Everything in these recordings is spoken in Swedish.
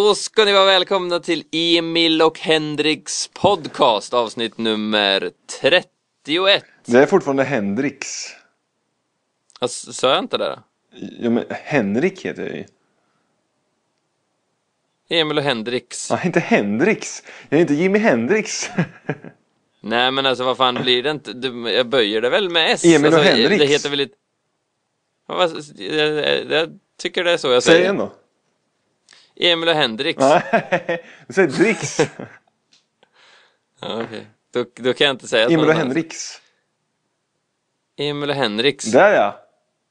Då ska ni vara välkomna till Emil och Henriks podcast, avsnitt nummer 31. Det är fortfarande Henriks. Sa jag inte det då? Ja, men Henrik heter jag ju. Emil och Henriks. Ja, inte Henriks. Jag är inte Jimi Hendrix. Nej, men alltså vad fan blir det inte? Jag böjer det väl med S. Emil och alltså, Henriks. Det heter väl jag tycker det är så jag säger. Säg igen då. Emil och Henriks. Nej, du säger Drix. Ja, okej. Då kan jag inte säga Emil och Henriks. Emil och Henriks. Där ja.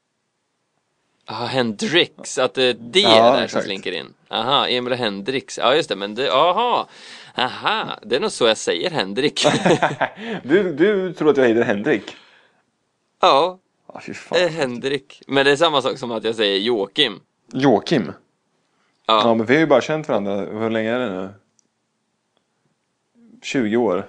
Hendrix, att det är det Ja, där som exakt. slinker in. Aha, Emil och Hendrix. Ja, just det, men det, aha. Det är nog så jag säger Henrik. Du tror att jag heter Henrik? Ja, Fy fan. Henrik. Men det är samma sak som att jag säger Joakim. Joakim? Ja. Ja, men vi har ju bara känt varandra. Hur länge är det nu? 20 år.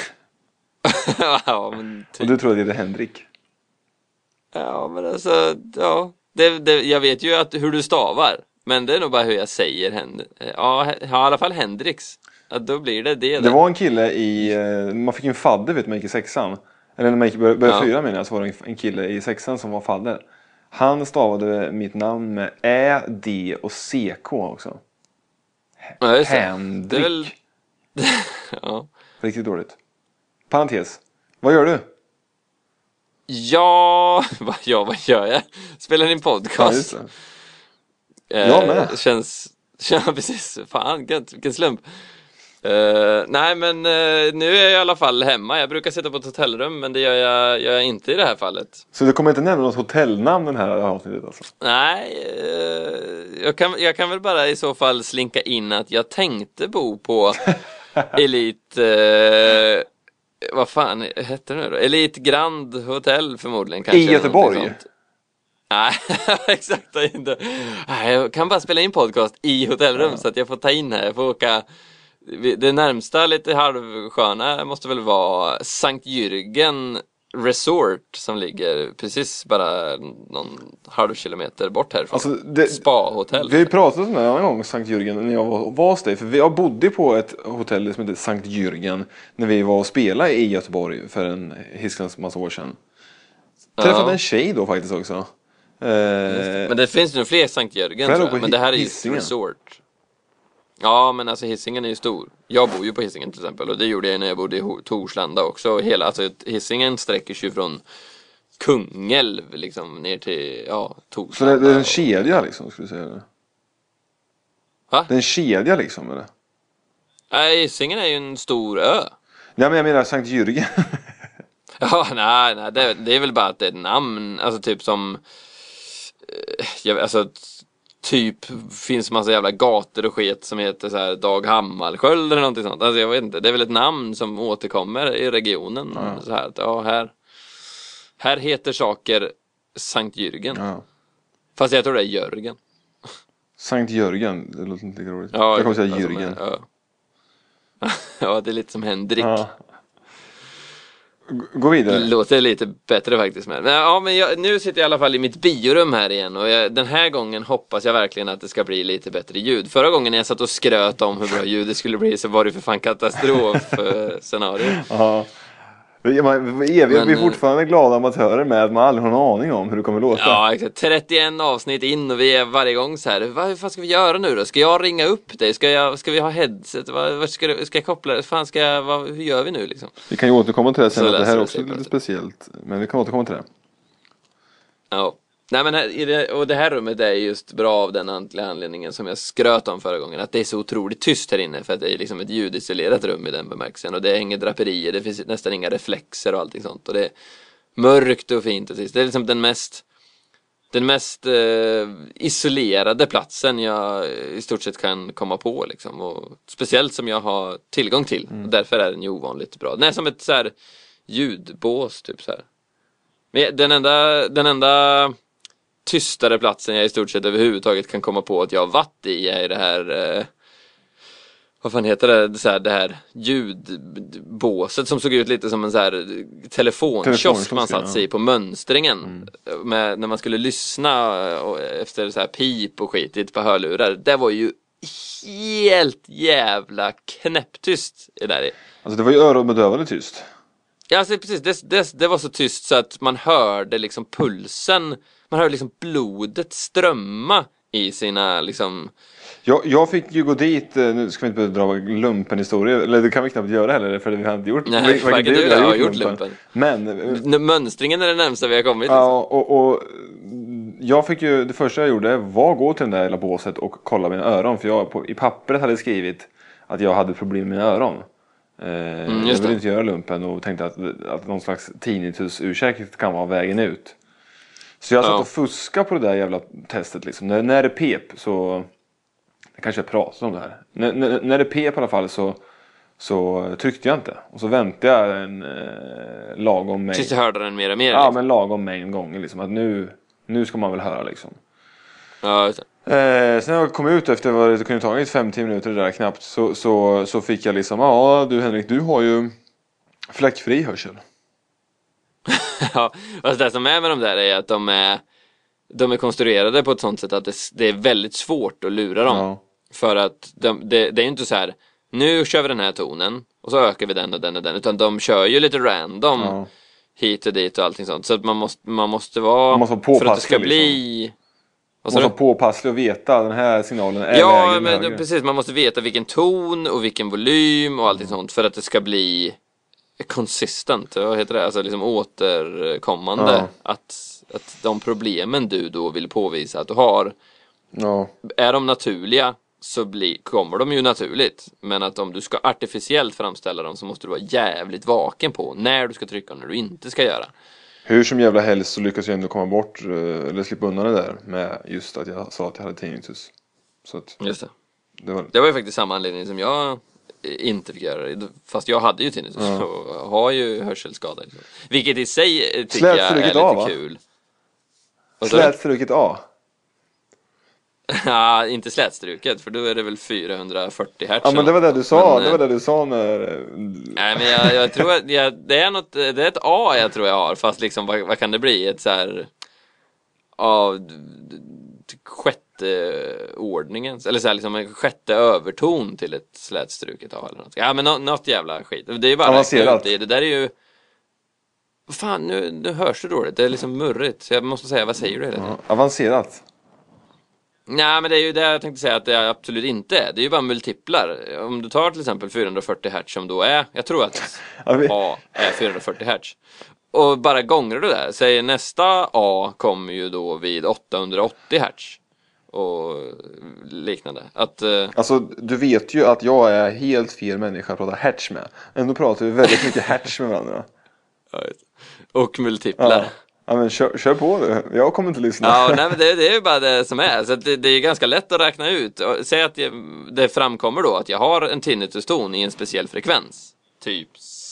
Ja, men Och typ. du tror att jag heter Henrik? Ja, men alltså, ja. Jag vet ju hur du stavar. Men det är nog bara hur jag säger ja, i alla fall Hendrix. Ja, då blir det det. Det var en kille man fick en fadder vet man gick i sexan. Eller när man gick började fyra menar jag, så var det en kille i sexan som var fadder. Han stavade mitt namn med Ä, D och CK också. Ja, just det. Henrik. Det är väl... Ja. Riktigt dåligt. Parentes. Vad gör du? Ja, vad gör jag? Spelar in podcast. Ja, just det. Jag med. Känns precis. Fan, vilken slump. Nej, men nu är jag i alla fall hemma. Jag brukar sitta på ett hotellrum, men det gör jag inte i det här fallet. Så du kommer inte nämna något hotellnamn den här avsnittet alltså? Nej, jag kan väl bara i så fall slinka in att jag tänkte bo på Elite... vad fan heter det nu då? Elite Grand Hotel förmodligen. Kanske, i Göteborg? Nej, exakt inte. Nej, jag kan bara spela in podcast i hotellrum så att jag får ta in här. Jag får åka... Det närmsta lite halvsköna måste väl vara Sankt Jürgen Resort som ligger precis bara någon halv kilometer bort härifrån. Alltså Spa-hotell. Vi har ju pratat om det en annan gång, Sankt Jürgen, när jag var hos dig. För jag bodde på ett hotell som heter Sankt Jürgen när vi var och spelade i Göteborg för en hiskans massa år sedan. Träffade en tjej då faktiskt också. Men det finns nog fler Sankt Jürgen tror jag. Men det här är ju ett resort. Ja, men alltså Hisingen är ju stor. Jag bor ju på Hisingen till exempel. Och det gjorde jag när jag bodde i Torslanda också. Alltså Hisingen sträcker sig från Kungälv liksom ner till Torslanda. Så det är en kedja liksom, skulle du säga det? Va? Det är en kedja liksom, eller? Nej, Hisingen är ju en stor ö. Nej, men jag menar Sankt Jürgen. Ja, nej, det är väl bara att det är ett namn. Alltså typ som... typ finns massa jävla gator och skit som heter så här Dag Hammarskjöld eller någonting sånt. Alltså jag vet inte, det är väl ett namn som återkommer i regionen. Så här att här heter saker Sankt Jürgen. Ja. Fast jag tror det är Jörgen. Sankt Jörgen, det låter inte lika roligt. Ja, jag kommer säga alltså, Jürgen. Ja, det är lite som Henrik. Ja. Gå vidare. Det låter lite bättre faktiskt med. Men nu sitter jag i alla fall i mitt biorum här igen. Och den här gången hoppas jag verkligen att det ska bli lite bättre ljud. Förra gången när jag satt och skröt om hur bra ljud det skulle bli så var det för fan katastrof-scenario. Ja. Vi är fortfarande glada amatörer med att man aldrig har en aning om hur det kommer låta. Ja, exakt. 31 avsnitt in och vi är varje gång så här. Vad fan ska vi göra nu då? Ska jag ringa upp dig? Ska vi ha headset? Ska jag koppla? Hur gör vi nu liksom? Vi kan ju återkomma till det sen, Så att det här är läser också det lite speciellt. Men vi kan återkomma till det. Ja. Nej, men det här rummet är just bra av den anledningen som jag skröt om förra gången. Att det är så otroligt tyst här inne. För att det är liksom ett ljudisolerat rum i den bemärkelsen. Och det är inga draperier. Det finns nästan inga reflexer och allting sånt. Och det är mörkt och fint och trist. Det är liksom den mest isolerade platsen jag i stort sett kan komma på liksom. Och speciellt som jag har tillgång till. Och därför är den ju ovanligt bra. Den är som ett så här ljudbås typ så här. Men den enda tystare platsen jag i stort sett överhuvudtaget kan komma på att jag har varit i är det här vad fan heter det här ljudbåset som såg ut lite som en så här telefonkiosk man satt sig i på mönstringen när man skulle lyssna efter så här pip och skit i ett par hörlurar. Det var ju helt jävla knäpptyst i där i. Alltså det var ju öronbedövande tyst. Ja, alltså precis, det var så tyst så att man hörde liksom pulsen, man hörde liksom blodet strömma i sina liksom... Jag fick ju gå dit, nu ska vi inte dra lumpen historia, eller det kan vi knappt göra heller för vi har inte gjort. Nej, varken du eller jag har gjort lumpen. Men mönstringen är det närmsta vi har kommit. Ja, och jag fick ju, det första jag gjorde var att gå till det där hela båset och kolla mina öron, för jag i pappret hade skrivit att jag hade problem med mina öron. Jag ville inte göra lumpen och tänkte att någon slags tinnitus-ursäkt kan vara vägen ut. Så jag satt och fuskade på det där jävla testet liksom. När det pep så... Jag kanske pratar om det här. När det pep i alla fall så tryckte jag inte. Och så väntade jag en lagom mängd. Tills du hörde den mer och mer? Ja, liksom. men lagom mängd gånger liksom. Att nu ska man väl höra liksom. Ja, sen jag kom ut efter vad det kunde tagit 5-10 minuter det där knappt. Så fick jag liksom, ja du Henrik, du har ju fläckfri hörsel. Ja, alltså det som är med de där är att de är konstruerade på ett sånt sätt att det är väldigt svårt att lura dem. Ja. För att det är ju inte så här, nu kör vi den här tonen och så ökar vi den och den och den, utan de kör ju lite random hit och dit och allting sånt. Så att man måste vara påpasslig, för att det ska bli... Man måste vara påpasslig och veta den här signalen är ja, lägre men precis, man måste veta vilken ton och vilken volym och allting sånt för att det ska bli consistent, vad heter det? Alltså liksom återkommande. Att de problemen du då vill påvisa att du har, är de naturliga så kommer de ju naturligt. Men att om du ska artificiellt framställa dem så måste du vara jävligt vaken på när du ska trycka och när du inte ska göra. Hur som jävla helst så lyckas jag ändå komma bort eller slippa undan det där med just att jag sa att jag hade tinnitus. Så att just det var ju faktiskt samma anledning som jag inte fick göra det. Fast jag hade ju tinnitus och har ju hörselskada. Vilket i sig tycker jag är lite kul. Slätstruket A? Ja, inte slätstruket, för då är det väl 440 hertz. Ja, men det var det du sa. Det var det du sa när... Nej, men jag tror att det är ett A jag tror jag har. Fast liksom, vad kan det bli? Ett så här... sjätte ordningens, eller så här liksom en sjätte överton till ett slätstruket A eller något. Ja, men något jävla skit. Det är ju bara avancerat. Det där är ju... Fan, nu hörs det dåligt. Det är liksom murrigt. Så jag måste säga, vad säger du hela tiden? Avancerat. Nej, men det är ju det jag tänkte säga att det absolut inte är. Det är ju bara multiplar. Om du tar till exempel 440 Hz som då är, jag tror att A är 440 Hz. Och bara gånger du det, säger nästa A kommer ju då vid 880 Hz. Och liknande. Alltså, du vet ju att jag är helt fel människa att prata hertz med. Ändå pratar vi väldigt mycket hertz med varandra. Och multiplar. Ja, men kör på du. Jag kommer inte lyssna. Ja, nej, men det är ju bara det som är. Så det är ganska lätt att räkna ut. Säg att det framkommer då att jag har en tinnituston i en speciell frekvens. Typ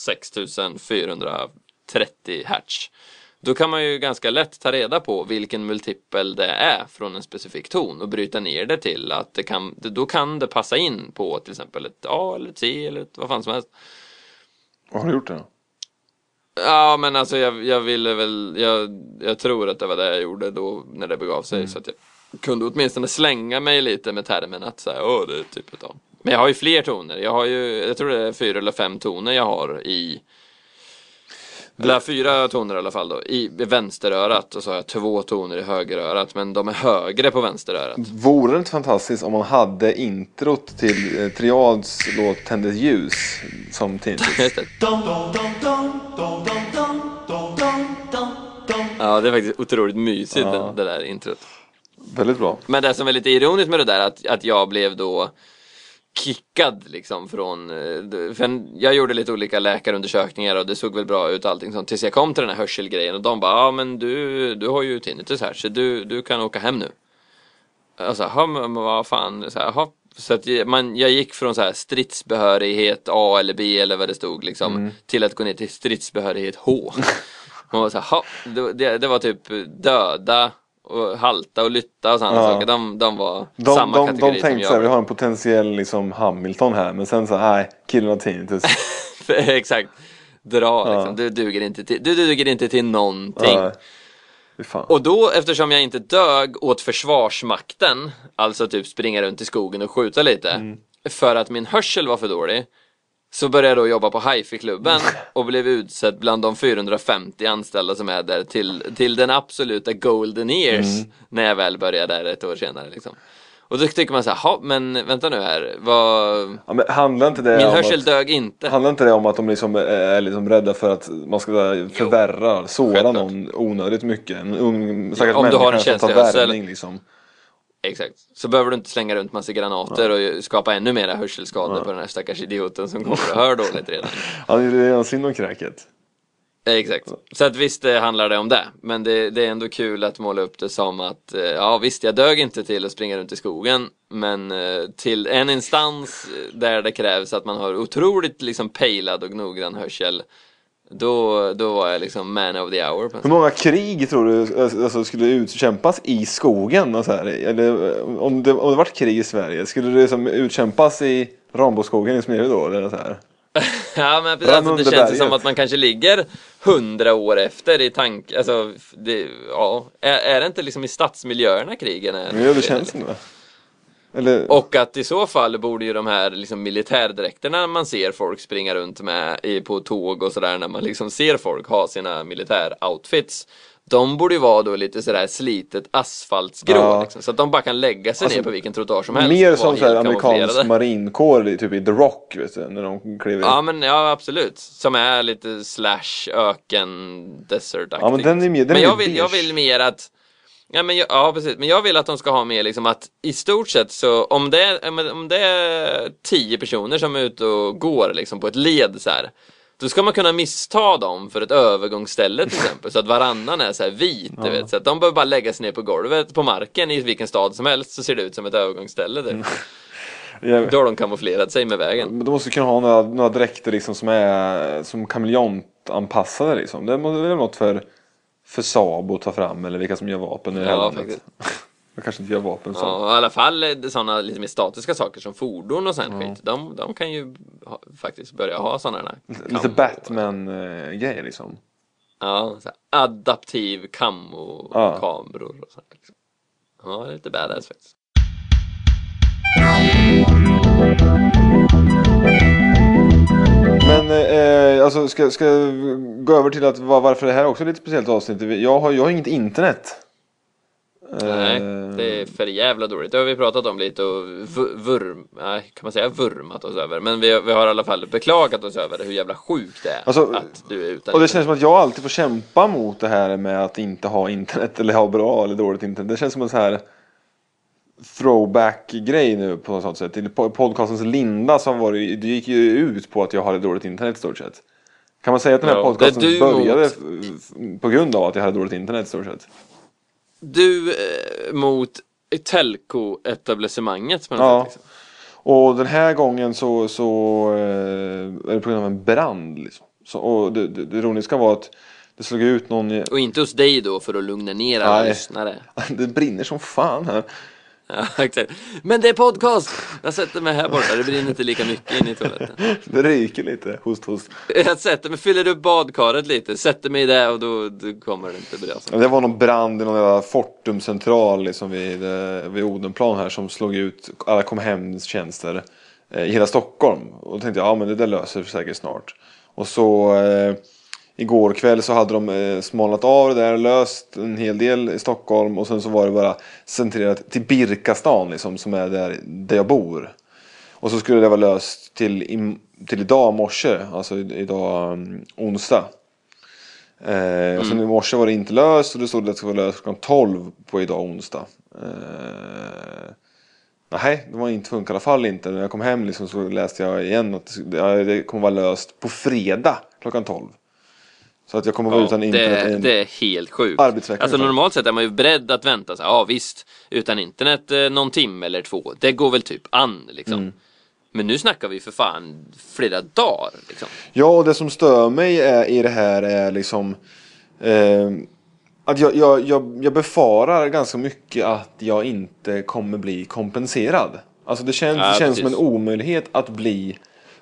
6430 Hz. Då kan man ju ganska lätt ta reda på vilken multipel det är från en specifik ton och bryta ner det till att då kan det passa in på till exempel ett A eller ett C eller vad fan som helst. Vad har du gjort det då? Ja, men alltså jag ville väl, jag tror att det var det jag gjorde då när det begav sig, så att jag kunde åtminstone slänga mig lite med termen att säga, det är typ ett A. Men jag har ju fler toner, jag tror det är 4 eller 5 toner jag har i, eller 4 toner i alla fall då, i vänsterörat, och så har jag 2 toner i högerörat, men de är högre på vänsterörat. Vore det inte fantastiskt om man hade introt till Triads låt Tändes ljus som tinnitus? Ja, det är faktiskt otroligt mysigt det där introt. Väldigt bra. Men det som är lite ironiskt med det där att jag blev då kickad liksom från, för jag gjorde lite olika läkarundersökningar och det såg väl bra ut allting sånt tills jag kom till den här hörselgrejen och de bara, men du har ju tinnitus här så du kan åka hem nu. Alltså, men vad fan, så att jag gick från så här stridsbehörighet A eller B eller vad det stod liksom till att gå ner till stridsbehörighet H. Man var så här, det var typ döda och halta och lytta och sådana saker. De var samma kategori. De tänkte så här, vi har en potentiell liksom Hamilton här, men sen så nej, killen har tinnitus. Exakt. Dra liksom. Du duger inte till någonting. Fan. Och då, eftersom jag inte dög åt försvarsmakten, alltså typ springa runt i skogen och skjuta lite, för att min hörsel var för dålig, så började jag då jobba på hifi-klubben och blev utsedd bland de 450 anställda som är där till den absoluta golden years när jag väl började där ett år senare liksom. Och då tycker man så här, men vänta nu här, men handlar inte det min om hörsel dög inte. Handlar inte det om att de liksom är liksom rädda för att man ska förvärra, såra någon onödigt mycket? En ung stackars om du har en människa som tar känslig värvning liksom. Exakt. Så behöver du inte slänga runt massa granater och skapa ännu mera hörselskador på den här stackars idioten som kommer och hör dåligt redan. Han är redan synd om kräket. Exakt. Så att visst handlar det om det. Men det är ändå kul att måla upp det som att ja visst, jag dög inte till att springa runt i skogen, men till en instans där det krävs att man har otroligt liksom pejlad och noggrann hörsel, då var jag liksom man of the hour. Hur många krig tror du alltså, skulle utkämpas i skogen och så här? Eller om det varit krig i Sverige, skulle det liksom utkämpas i Ramboskogen i Smedje då eller så här? Ja, men precis, alltså, det känns som att man kanske ligger 100 år efter i tank. Alltså, är det inte liksom i stadsmiljöerna krigen är? Ja, det känns inte. Eller... Och att i så fall borde ju de här liksom militärdräkterna man ser folk springa runt med på tåg och sådär, när man liksom ser folk ha sina militäroutfits, de borde ju vara då lite sådär slitet asfaltsgrå liksom, så att de bara kan lägga sig ner på vilken trottoar som helst. Mer som såhär amerikansk marinkår typ i The Rock, vet du, när de kliver. Ja, absolut. Som är lite slash öken desert-aktigt. Ja, men den är mer, men jag vill mer att precis. Men jag vill att de ska ha med liksom att i stort sett så om det är 10 personer som är ute och går liksom på ett led så här, då ska man kunna missta dem för ett övergångsställe till exempel, så att varannan är så här vit, du vet, så att de behöver bara lägga sig ner på golvet på marken i vilken stad som helst, så ser det ut som ett övergångsställe där. Då har de kamouflerat sig med vägen. Men de måste kunna ha några dräkter liksom som är som kameleontanpassade liksom. Det är väl något för Saab att ta fram, eller vilka som gör vapen i det här landet. Jag kanske inte gör vapen så. Ja, i alla fall sådana lite mer statiska saker som fordon och sånt skit. De kan ju faktiskt börja ha sådana där. Lite Batman-grejer liksom. Ja, så här, adaptiv kameror och sånt liksom. Ja, det är lite badass faktiskt. Men alltså ska jag gå över till att varför det här också är lite speciellt avsnitt. Jag har inget internet. Nej, det är för jävla dåligt. Det har vi pratat om lite och kan man säga vurmat oss över. Men vi har i alla fall beklagat oss över hur jävla sjukt det är alltså, att du är utan. Och det känns som att jag alltid får kämpa mot det här med att inte ha internet eller ha bra eller dåligt internet. Det känns som en så här throwback-grej nu på något sätt. I podcastens linda som det gick ju ut på att jag hade dåligt internet i stort sett. Kan man säga att den här podcasten började på grund av att jag hade dåligt internet i stort sett? Du mot telco-etablissemanget på något sätt liksom. Och den här gången så är det på grund av en brand liksom. Och det ironiska var att det slog ut någon... Och inte hos dig då för att lugna ner alla lyssnare. Det brinner som fan här. Ja, exakt. Men det är podcast. Jag sätter mig här borta. Det brinner inte lika mycket in i toaletten. Det ryker lite. Host. Jag sätter mig, fyller upp badkaret lite. Sätter mig där och då kommer det inte brasa. Det var någon brand i någon jävla Fortum central liksom vid Odenplan här som slog ut alla kom hemtjänster i hela Stockholm. Och då tänkte jag, men det där löser sig säkert snart. Och så... igår kväll så hade de smalnat av det där, löst en hel del i Stockholm och sen så var det bara centrerat till Birkastan liksom, som är där jag bor. Och så skulle det vara löst till idag morse, alltså idag onsdag. Och sen i morse var det inte löst och det stod att det skulle vara löst klockan 12 på idag onsdag. Nej, det var inte funkar i alla fall inte. När jag kom hem liksom, så läste jag igen att det kommer vara löst på fredag klockan 12. Så att jag kommer vara utan internet. Det är helt sjukt. Alltså normalt sett är man ju beredd att vänta sig. Ja visst, utan internet någon timme eller 2. Det går väl typ an liksom. Men nu snackar vi för fan flera dagar liksom. Ja, och det som stör mig i det här är liksom att jag befarar ganska mycket att jag inte kommer bli kompenserad. Alltså det känns som en omöjlighet att bli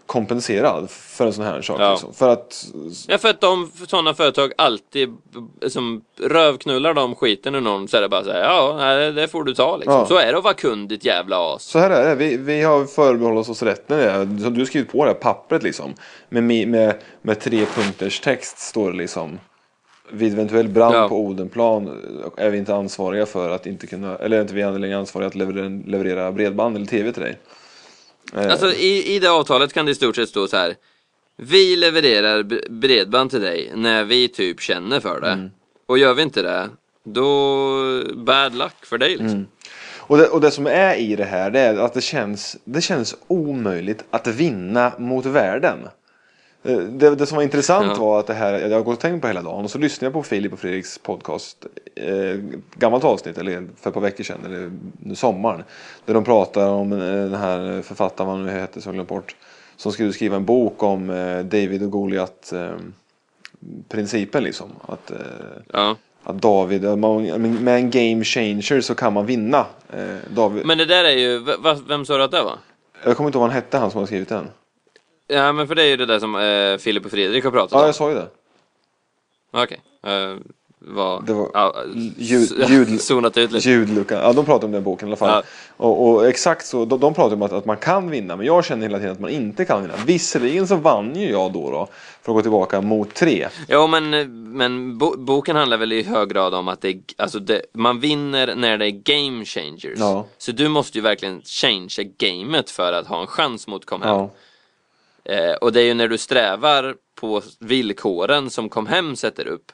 kompenserad för en sån här sak. Liksom. För att sådana företag alltid som rövknullar de skiten ur någon, så är det bara så här, det får du ta liksom. Ja. Så är det att vara kund, ditt jävla as. Så här är det, vi har förbehållit oss rätten. Så du har skrivit på det här pappret liksom. Med 3 punkters text står det liksom: vid eventuell brand på Odenplan är vi inte ansvariga för att inte kunna, eller är inte vi längre ansvariga att leverera bredband eller tv till dig. Alltså i det avtalet kan det i stort sett stå så här: vi levererar bredband till dig när vi typ känner för det. Och gör vi inte det, då bad luck för dig liksom. Och det som är i det här, det är att det känns omöjligt att vinna mot världen. Det som var intressant var att det här, jag har gått och tänkt på hela dagen, och så lyssnade jag på Filip och Fredriks podcast, gammalt avsnitt, eller för ett par veckor sedan, eller sommaren, där de pratar om den här författaren, vad nu heter, som jag glömt bort, som skulle skriva en bok om David och Goliat principen liksom, att David, med en game changer så kan man vinna. David. Men det där är ju, vem sa du att det var? Jag kommer inte ihåg vad han hette, han som har skrivit den. Ja, men för det är ju det där som Filip och Fredrik har pratat om. Ja, jag sa ju det. Okej. Det var zonat ut lite. Ljudlucka. Ja, de pratar om den boken i alla fall. Ja. Och exakt så, de pratar om att man kan vinna, men jag känner hela tiden att man inte kan vinna. Visserligen så vann ju jag då för att gå tillbaka mot 3. Ja, men boken handlar väl i hög grad om att man vinner när det är game changers. Ja. Så du måste ju verkligen change gamet för att ha en chans mot Comhem. Ja. Och det är ju när du strävar på villkoren som Comhem sätter upp.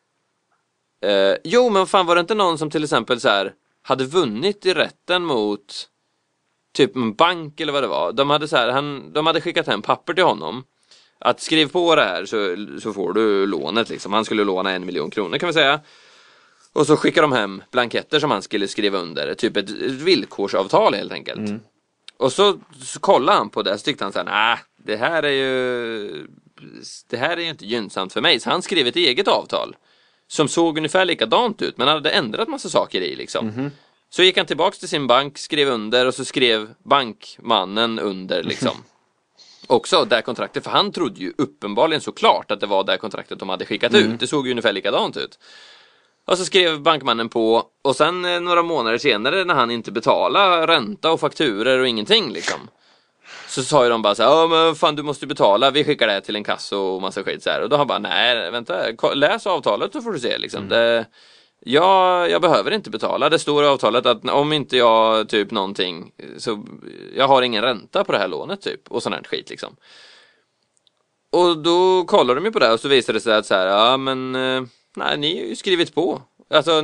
Jo, men fan, var det inte någon som till exempel så här hade vunnit i rätten mot typ en bank eller vad det var? De hade skickat hem papper till honom att skriv på det här så får du lånet liksom. Han skulle låna 1 miljon kronor kan vi säga. Och så skickar de hem blanketter som han skulle skriva under, typ ett villkorsavtal helt enkelt. Och så kollade han på det, så tyckte han så här: nej, det här är ju inte gynnsamt för mig. Så han skrev ett eget avtal som såg ungefär likadant ut, men han hade ändrat massa saker i liksom. Så gick han tillbaks till sin bank, skrev under, och så skrev bankmannen under liksom. Också det kontraktet, för han trodde ju uppenbarligen såklart att det var det kontraktet de hade skickat ut. Det såg ju ungefär likadant ut. Och så skrev bankmannen på, och sen några månader senare när han inte betalade ränta och fakturer och ingenting liksom, så sa ju de bara så här: men fan, du måste betala, vi skickar det till en kassa och massa skit så här. Och då har han bara: nej, vänta, läs avtalet så får du se liksom. Jag behöver inte betala. Det står i avtalet att om inte jag typ någonting, så jag har ingen ränta på det här lånet typ, och sån här skit liksom. Och då kollar de ju på det, och så visar det sig att så här, nej, ni har ju skrivit på. Alltså,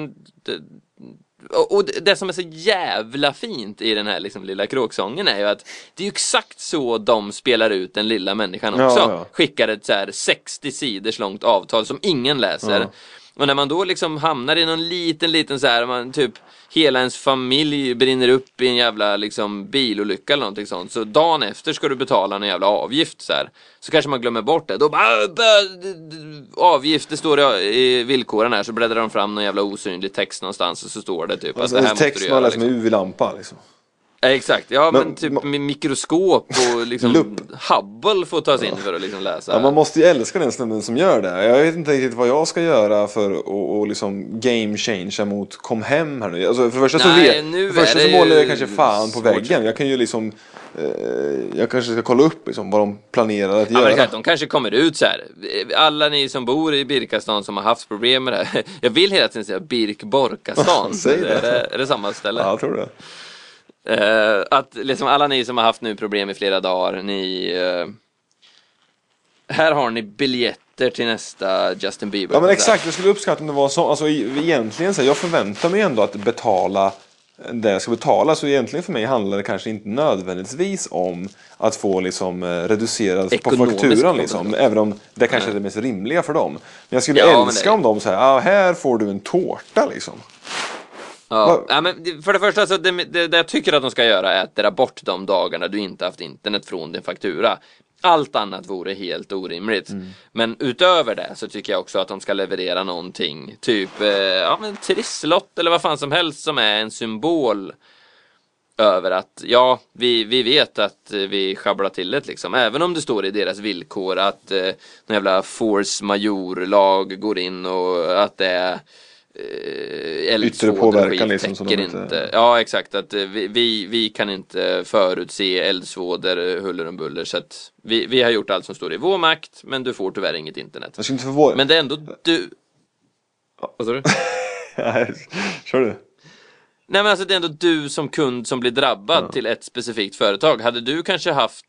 och det som är så jävla fint i den här liksom lilla kråksången är ju att det är ju exakt så de spelar ut den lilla människan också. Ja. Skickar ett så här 60 sidors långt avtal som ingen läser. Ja. Och när man då liksom hamnar i någon liten så här, man typ hela ens familj brinner upp i en jävla liksom bilolycka eller någonting sånt, så dagen efter ska du betala en jävla avgift så här. Så kanske man glömmer bort det. Då avgift, det står i villkoren här, så bläddrar de fram någon jävla osynlig text någonstans, och så står det typ alltså, att det här text måste du göra. Text med UV-lampa liksom. Exakt, ja, men typ med mikroskop och liksom Hubble får tas in för att liksom läsa. Ja, man måste ju älska den snubben som gör det. Jag vet inte riktigt vad jag ska göra för att liksom game changea mot Comhem här nu. Alltså för första så målar jag kanske fan på väggen. Jag kan ju liksom jag kanske ska kolla upp liksom vad de planerar att göra. Men de kanske kommer ut så här. Alla ni som bor i Birkastan som har haft problem med det här. Jag vill hela tiden säga Birk-Borkastan. Är det samma ställe? Ja, jag tror det. Att liksom alla ni som har haft nu problem i flera dagar, ni här har ni biljetter till nästa Justin Bieber. Ja, men exakt, jag skulle uppskatta om det var så. Alltså egentligen så jag förväntar mig ändå att betala det jag ska betala, så egentligen för mig handlar det kanske inte nödvändigtvis om att få liksom reducerat på fakturan liksom, även om det kanske är det mest rimliga för dem. Men jag skulle älska om de säger: här får du en tårta liksom. Ja, men för det första så det jag tycker att de ska göra är att dra bort de dagarna du inte haft internet från din faktura. Allt annat vore helt orimligt. Men utöver det så tycker jag också att de ska leverera någonting typ en trisslott eller vad fan som helst som är en symbol över att ja, vi vet att vi schabblar till det liksom. Även om det står i deras villkor att någon jävla force major-lag går in och att det är yttre påverkan liksom, som de inte. Ja, exakt, att vi kan inte förutse eldsvådor huller om buller, så att vi har gjort allt som står i vår makt, men du får tyvärr inget internet. Jag ska inte förvåna. Men det är ändå du. Vad sa du? Kör du. Nej, men alltså det är ändå du som kund som blir drabbad till ett specifikt företag. Hade du kanske haft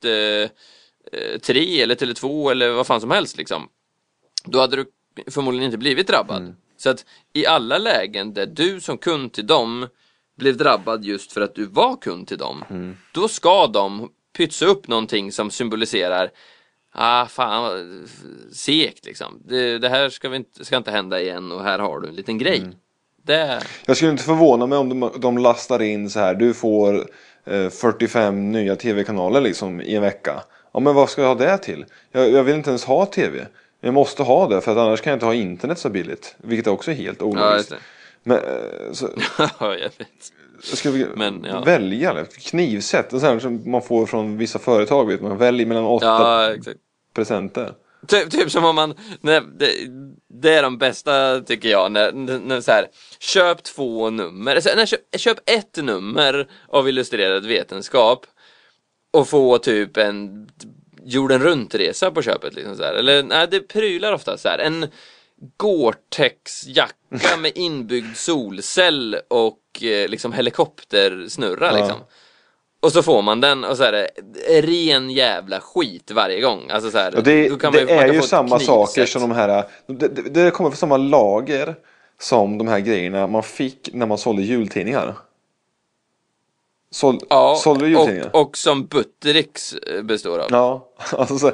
3 eller Tele2 eller vad fan som helst liksom, då hade du förmodligen inte blivit drabbad. Så att i alla lägen där du som kund till dem blev drabbad just för att du var kund till dem, då ska de pytsa upp någonting som symboliserar fan, segt liksom. Det här ska inte hända igen, och här har du en liten grej. Jag skulle inte förvåna mig om de lastar in så här: du får 45 nya tv-kanaler liksom i en vecka. Ja, men vad ska jag ha det till? Jag vill inte ens ha tv. Jag måste ha det, för att annars kan jag inte ha internet så billigt. Vilket också är helt ologiskt. Men så, ja, jag vet. Jag ska välja knivsätt, och sen som man får från vissa företag, vet man väljer mellan 8 presenter. Typ som om man det är de bästa tycker jag, när så här, köp 2 nummer, köp 1 nummer av illustrerad vetenskap och få typ en jorden runt resa på köpet liksom så här. Eller nej, det prylar ofta så här, en Gore-Tex jacka med inbyggd solcell och liksom helikoptersnurra liksom. Och så får man den, och så är det ren jävla skit varje gång. Alltså så här, och det är ju samma saker som de här. Det kommer från samma lager som de här grejerna man fick när man sålde jultidningar. Sålde du jultidningar? Och som Buttericks består av. Ja, alltså så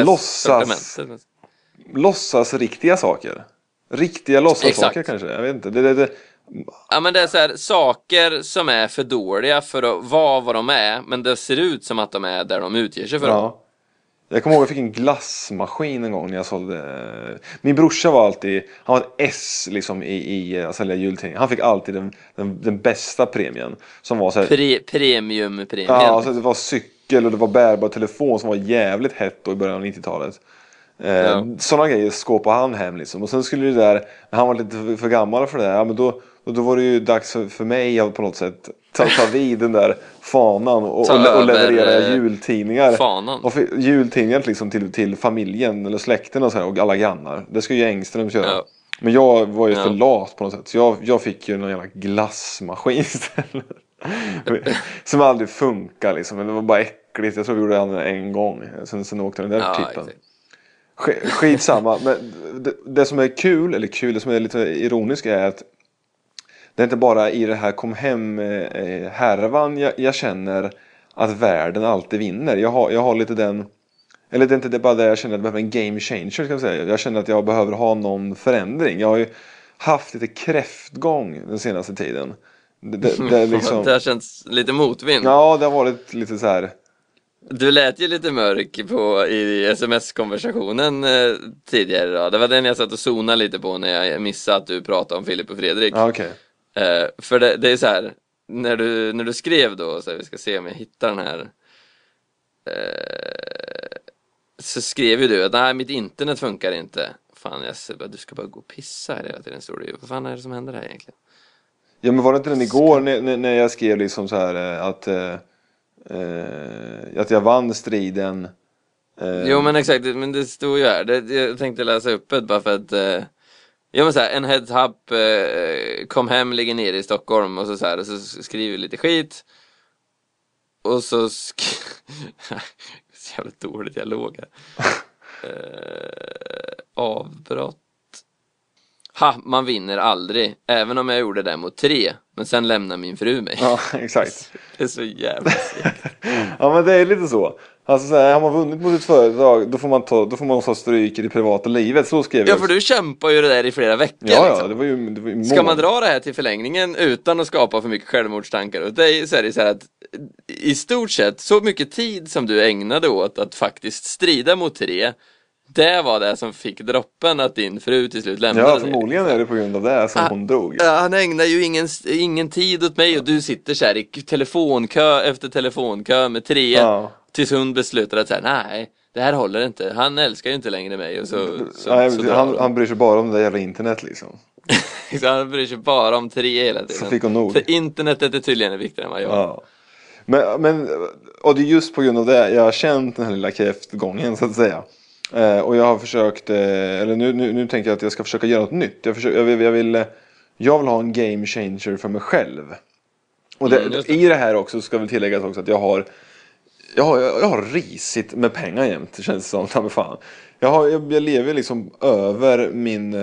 låtsas riktiga saker. Riktiga låtsassaker kanske, jag vet inte. Ja, men det är så här, saker som är för dåliga för att vara vad de är, men det ser ut som att de är där de utger sig för dem. Jag kommer ihåg att jag fick en glassmaskin en gång när jag sålde. Min brorsa var alltid, han var ett S liksom i att sälja jultidningar. Han fick alltid den bästa premien, som var så här, premiumpremien. Ja, alltså det var cykel och det var bärbar telefon som var jävligt hett då i början av 90-talet. Sådana grejer skåpade han hem liksom. Och sen skulle det där, när han var lite för gammal för det, ja, men då var det ju dags för mig att på något sätt ta vid den där fanan och leverera jultidningar. Fanan. Och jultidningar liksom till familjen eller släkten och så här, och alla grannar. Det ska ju Engström köra. Ja. Men jag var ju för lat på något sätt. Så jag fick ju någon jävla glassmaskin istället. Som aldrig funkar liksom. Men det var bara äckligt. Jag tror vi gjorde det en gång. Sen åkte den där tippen. Skitsamma. Men det som är kul, det som är lite ironiskt, är att det är inte bara i det här kom hem härvan jag känner att världen alltid vinner. Jag har lite den, eller det är inte bara det jag känner att jag behöver en game changer, ska jag säga. Jag känner att jag behöver ha någon förändring. Jag har ju haft lite kräftgång den senaste tiden. Det liksom, det har känts lite motvind. Ja, det har varit lite så här. Du lät ju lite mörk i sms-konversationen tidigare idag. Det var den jag satt och zonade lite på när jag missade att du pratade om Filip och Fredrik. Okay. För det är så här, när du skrev då, så här, vi ska se om jag hittar den här, så skrev ju du att nej, mitt internet funkar inte. Fan, du ska bara gå och pissa här hela tiden, står det ju. Vad fan är det som händer här egentligen? Ja, men var det inte den igår när jag skrev liksom så här att jag vann striden? Jo, men exakt, men det stod ju här. Jag tänkte läsa upp det bara för att ja, men så här, en heads-up kom hem, ligger nere i Stockholm och så här, och så skriver lite skit. Och så så jävla dåligt jag låg här. Avbrott. Man vinner aldrig. Även om jag gjorde det mot 3. Men sen lämnar min fru mig. Ja, exakt. Det är så jävla sikt. Ja, men det är lite så. Alltså så här, har man vunnit mot ett företag, då får man ta stryk i det privata livet. Så skrev jag. Ja, för du kämpar ju det där i flera veckor. Ja, liksom. det var ju Ska man dra det här till förlängningen utan att skapa för mycket självmordstankar? Och det är så här att i stort sett så mycket tid som du ägnade åt att faktiskt strida mot 3, det var det som fick droppen att din fru till slut lämnade Ja, förmodligen är det på grund av det som hon drog. Han ägnar ju ingen tid åt mig och du sitter så här i telefonkö efter telefonkö med 3 tills hon beslutar att säga nej, det här håller inte. Han älskar ju inte längre mig och nej, han bryr sig bara om det jävla internet liksom. Han bryr sig bara om 3 hela tiden. Så fick hon nog. För internetet är tydligen viktigare än vad jag. Ja. Men och det är just på grund av det jag har känt den här lilla kräftgången så att säga. Och jag har försökt eller nu tänker jag att jag ska försöka göra något nytt. Jag vill ha en game changer för mig själv. Och i det här också ska väl tilläggas också att jag har risigt med pengar jämt, det känns som fan. Jag lever liksom över min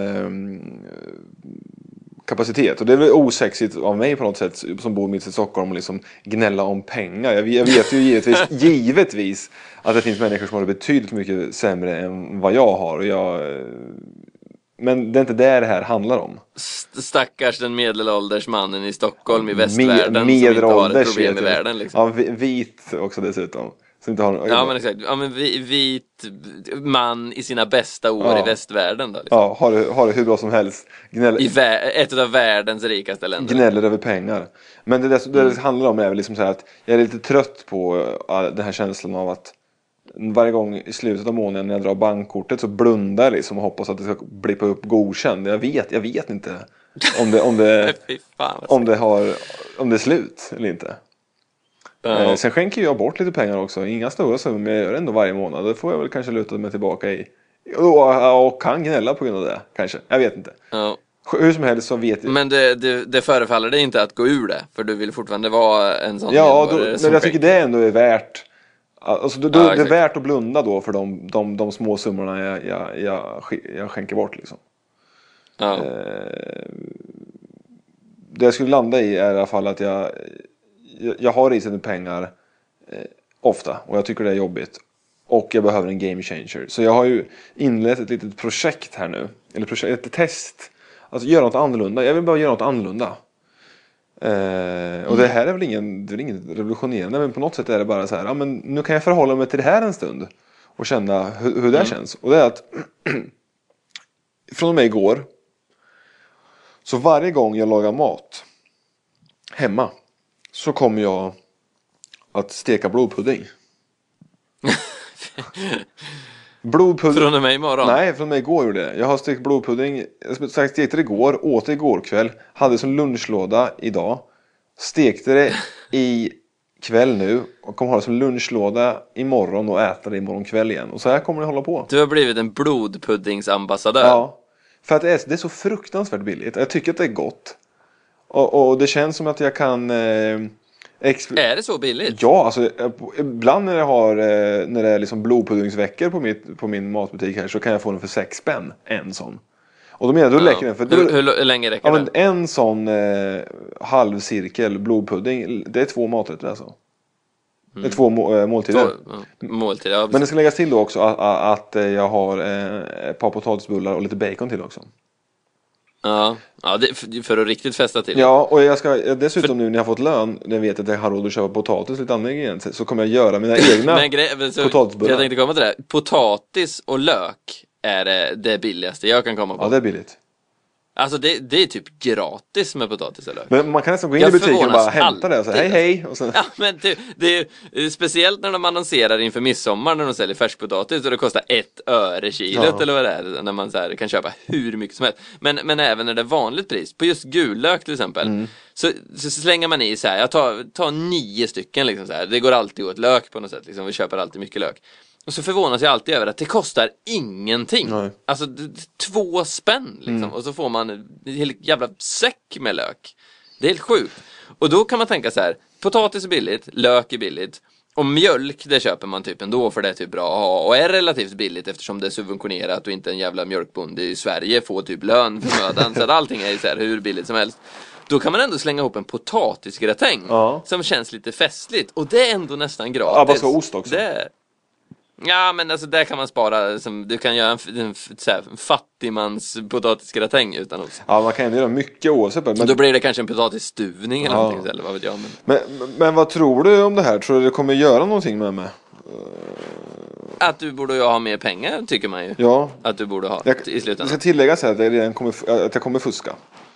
kapacitet. Och det är väl osexigt av mig på något sätt som bor mitt i Stockholm och liksom gnälla om pengar. Jag vet ju givetvis att det finns människor som har det betydligt mycket sämre än vad jag har. Men det är inte det här handlar om. Stackars den medelålders mannen i Stockholm i västvärlden som inte har ett problem i världen liksom. Ja, vit också dessutom. Som inte har ja men exakt, ja, men vit man i sina bästa år i västvärlden då, liksom. Ja, har det hur bra som helst. Ett av världens rikaste länder. Gnäller över pengar. Men det handlar om är väl liksom så här att jag är lite trött på den här känslan av att varje gång i slutet av månaden när jag drar bankkortet så blundar jag liksom och hoppas att det ska blippa upp godkänd. Jag vet inte om det om det är slut eller inte. Sen skänker jag bort lite pengar också. Inga stora summor, men jag gör ändå varje månad. Då får jag väl kanske luta mig tillbaka i och kan gnälla på grund av det, kanske. Jag vet inte. Hur som helst så vet jag. Men det förefaller dig inte att gå ur det, för du vill fortfarande vara en sån. Men jag tycker det ändå är värt. Alltså det är värt att blunda då för de små summorna jag skänker bort liksom. Det jag skulle landa i är i alla fall att jag har i sig pengar ofta och jag tycker det är jobbigt och jag behöver en game changer. Så jag har ju inlett ett litet projekt här nu, eller ett test, alltså göra något annorlunda. Jag vill bara göra något annorlunda. Och det här är väl inget revolutionerande, men på något sätt är det bara så här, ja, men nu kan jag förhålla mig till det här en stund och känna hur det känns. Och det är att från och med igår så varje gång jag lagar mat hemma så kommer jag att steka blodpudding. Blodpudding. Från och med imorgon? Nej, från och med igår gjorde det. Jag har stekt blodpudding. Jag stekte det igår, åt det igår kväll. Hade som lunchlåda idag. Stekte det i kväll nu. Och kommer ha det som lunchlåda imorgon och äta det imorgon kväll igen. Och så här kommer det hålla på. Du har blivit en blodpuddingsambassadör. Ja, för att det är så fruktansvärt billigt. Jag tycker att det är gott. Och det känns som att jag kan... är det så billigt? Ja, alltså ibland när det är liksom blodpuddingsveckor på min matbutik här så kan jag få den för 6 spänn. En sån. Och då menar jag, då räcker den. För hur länge räcker den? En sån halvcirkel blodpudding, det är 2 maträtter alltså. Det är 2 måltider. Måltider, ja. Men det ska läggas till då också att jag har ett par potatisbullar och lite bacon till också. Ja, för att riktigt festa till. Ja, och jag ska dessutom nu när jag har fått lön, när jag vet att jag har råd att köpa potatis och lite andra ingredienser, så kommer jag göra mina egna potatisbullar. Jag tänkte komma till det. Potatis och lök är det billigaste jag kan komma på. Ja, det är billigt. Alltså det är typ gratis med potatis och lök. Men man kan nästan gå in i butiken och bara hämta det och säga hej. Och så... Ja, men det är speciellt när de annonserar inför midsommar när de säljer färskpotatis och det kostar 1 öre kilot eller vad det är. När man så här, kan köpa hur mycket som helst. Men även när det är vanligt pris. På just gullök till exempel. Så slänger man i så här, jag tar 9 stycken liksom så här. Det går alltid åt lök på något sätt liksom. Vi köper alltid mycket lök. Och så förvånas jag alltid över att det kostar ingenting. Nej. Alltså 2 spänn liksom. Och så får man en hel jävla säck med lök. Det är helt sjukt. Och då kan man tänka så här: potatis är billigt, lök är billigt. Och mjölk, det köper man typ ändå för det är typ bra att ha. Och är relativt billigt eftersom det är subventionerat och inte en jävla mjölkbonde i Sverige får typ lön för mödan. Så att allting är så här hur billigt som helst. Då kan man ändå slänga ihop en potatisgratäng som känns lite festligt. Och det är ändå nästan gratis. Ja, bara så ost också. Ja, men alltså där kan man spara du kan göra en fattigmans potatisgratäng utan ost. Ja, man kan göra mycket oavsett. Men då blir det kanske en potatisstuvning eller någonting, eller vad vet jag. Men vad tror du om det här? Tror du det kommer göra någonting med mig? att du borde ha mer pengar, tycker man ju. Ja. Att du borde ha i slutändan. Jag ska tillägga så här att jag kommer fuska.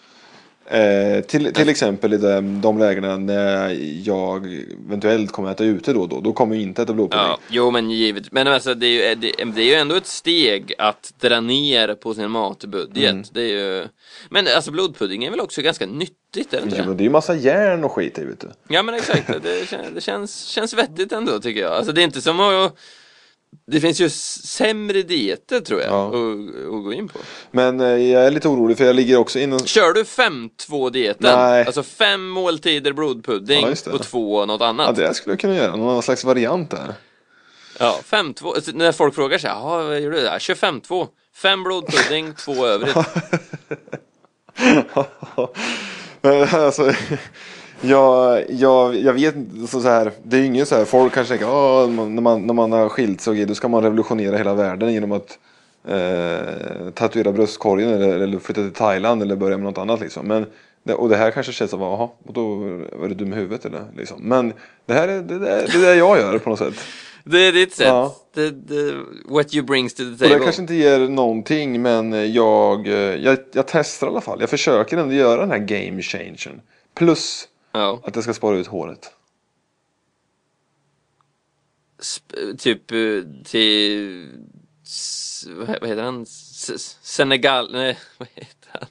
Till exempel i de lägena när jag eventuellt kommer att äta ute då kommer jag inte äta blodpudding. Ja, jo men givet. Men alltså det är ju ändå ett steg att dra ner på sin matbudget. Det är ju... Men alltså blodpudding är väl också ganska nyttigt, är det inte? Ja, men det är ju massa järn och skit i, vet du. Ja men exakt, det känns vettigt ändå, tycker jag. Alltså det är inte som att... Det finns ju sämre dieter, tror jag, att gå in på. Men jag är lite orolig, för jag ligger också inom... Kör du 5-2-dieten? Nej. Alltså 5 måltider blodpudding och 2 något annat? Ja, det skulle jag kunna göra. Någon slags variant där. Ja, 5-2. Alltså, när folk frågar sig, vad gör du där? Kör 5-2. 5 blodpudding, 2 övrigt. Men alltså... Jag vet så här, det är ingen så här, folk kanske tänker när man har skilt sig, då ska man revolutionera hela världen genom att tatuera bröstkorgen eller flytta till Thailand eller börja med något annat liksom. Men och det här kanske känns som och då är det dum i huvudet eller liksom. Men det här är det jag gör på något sätt. Det är ditt sätt. Ja. What you brings to the table. Och det kanske inte ger någonting, men jag testar i alla fall. Jag försöker ändå göra den här game changern. Plus att jag ska spara ut håret. Typ till... Vad heter han? Senegal... Nej, vad heter han?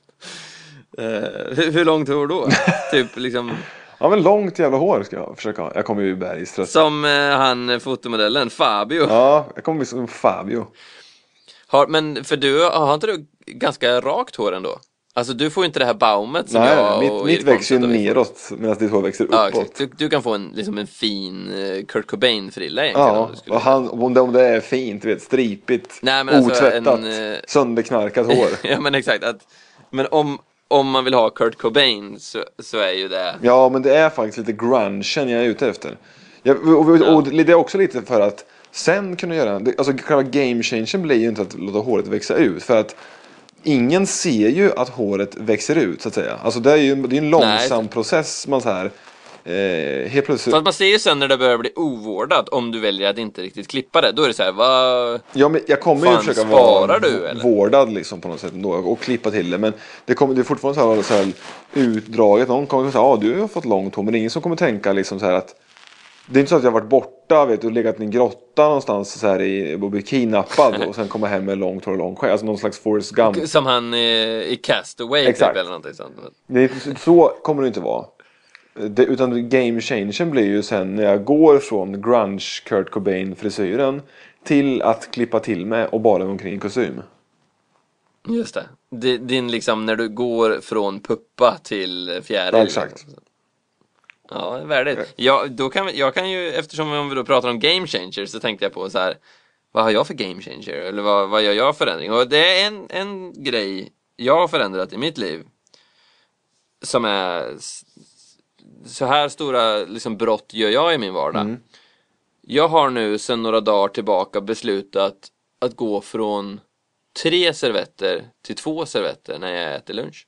Hur långt hår då? Typ liksom... Ja, men långt jävla hår ska jag försöka ha. Jag kommer ju bergstrött. Som han fotomodellen, Fabio. Ja, jag kommer bli som Fabio. Men för du, har inte du ganska rakt hår ändå? Alltså du får inte det här baumet som jag och mitt växer ju neråt medan ditt hår växer uppåt. Du kan få en fin Kurt Cobain-frilla egentligen. Ja, om det är fint, vet, stripigt, otvättat, sönderknarkat hår. Ja, men exakt. Men om man vill ha Kurt Cobain så är ju det... Ja, men det är faktiskt lite grungen jag är ute efter. Och det är också lite för att sen kunna göra... Alltså själva game changen blir ju inte att låta håret växa ut, för att ingen ser ju att håret växer ut, så att säga. Alltså det är ju en långsam process, man så här helt plötsligt... Fast man ser ju sen när det börjar bli ovårdat, om du väljer att inte riktigt klippa det. Då är det så här, vad... Ja, men jag kommer ju försöka vara vårdad liksom på något sätt ändå, och klippa till det. Men det är fortfarande så här utdraget. Någon kommer säga, du har fått långt hår. Men det är ingen som kommer tänka liksom så här att... Det är inte så att jag har varit borta, vet du, och legat i en grotta någonstans så här och blivit kidnappad och sen komma hem med långt hår och lång skägg. Alltså någon slags Forrest Gump. Som han i Castaway. Exakt. Typ, eller någonting sånt. Så kommer det inte vara. Utan game changen blir ju sen när jag går från grunge Kurt Cobain frisyren till att klippa till mig och bara omkring i kostym. Just det. Din liksom när du går från puppa till fjäril. Ja, exakt. Ja, värdigt. Jag kan ju, eftersom vi då pratar om game changer, så tänkte jag på så här, vad har jag för game changer? Eller vad gör jag för förändring? Och det är en grej jag har förändrat i mitt liv som är så här stora liksom brott gör jag i min vardag. Jag har nu sedan några dagar tillbaka beslutat att gå från 3 servetter till 2 servetter när jag äter lunch.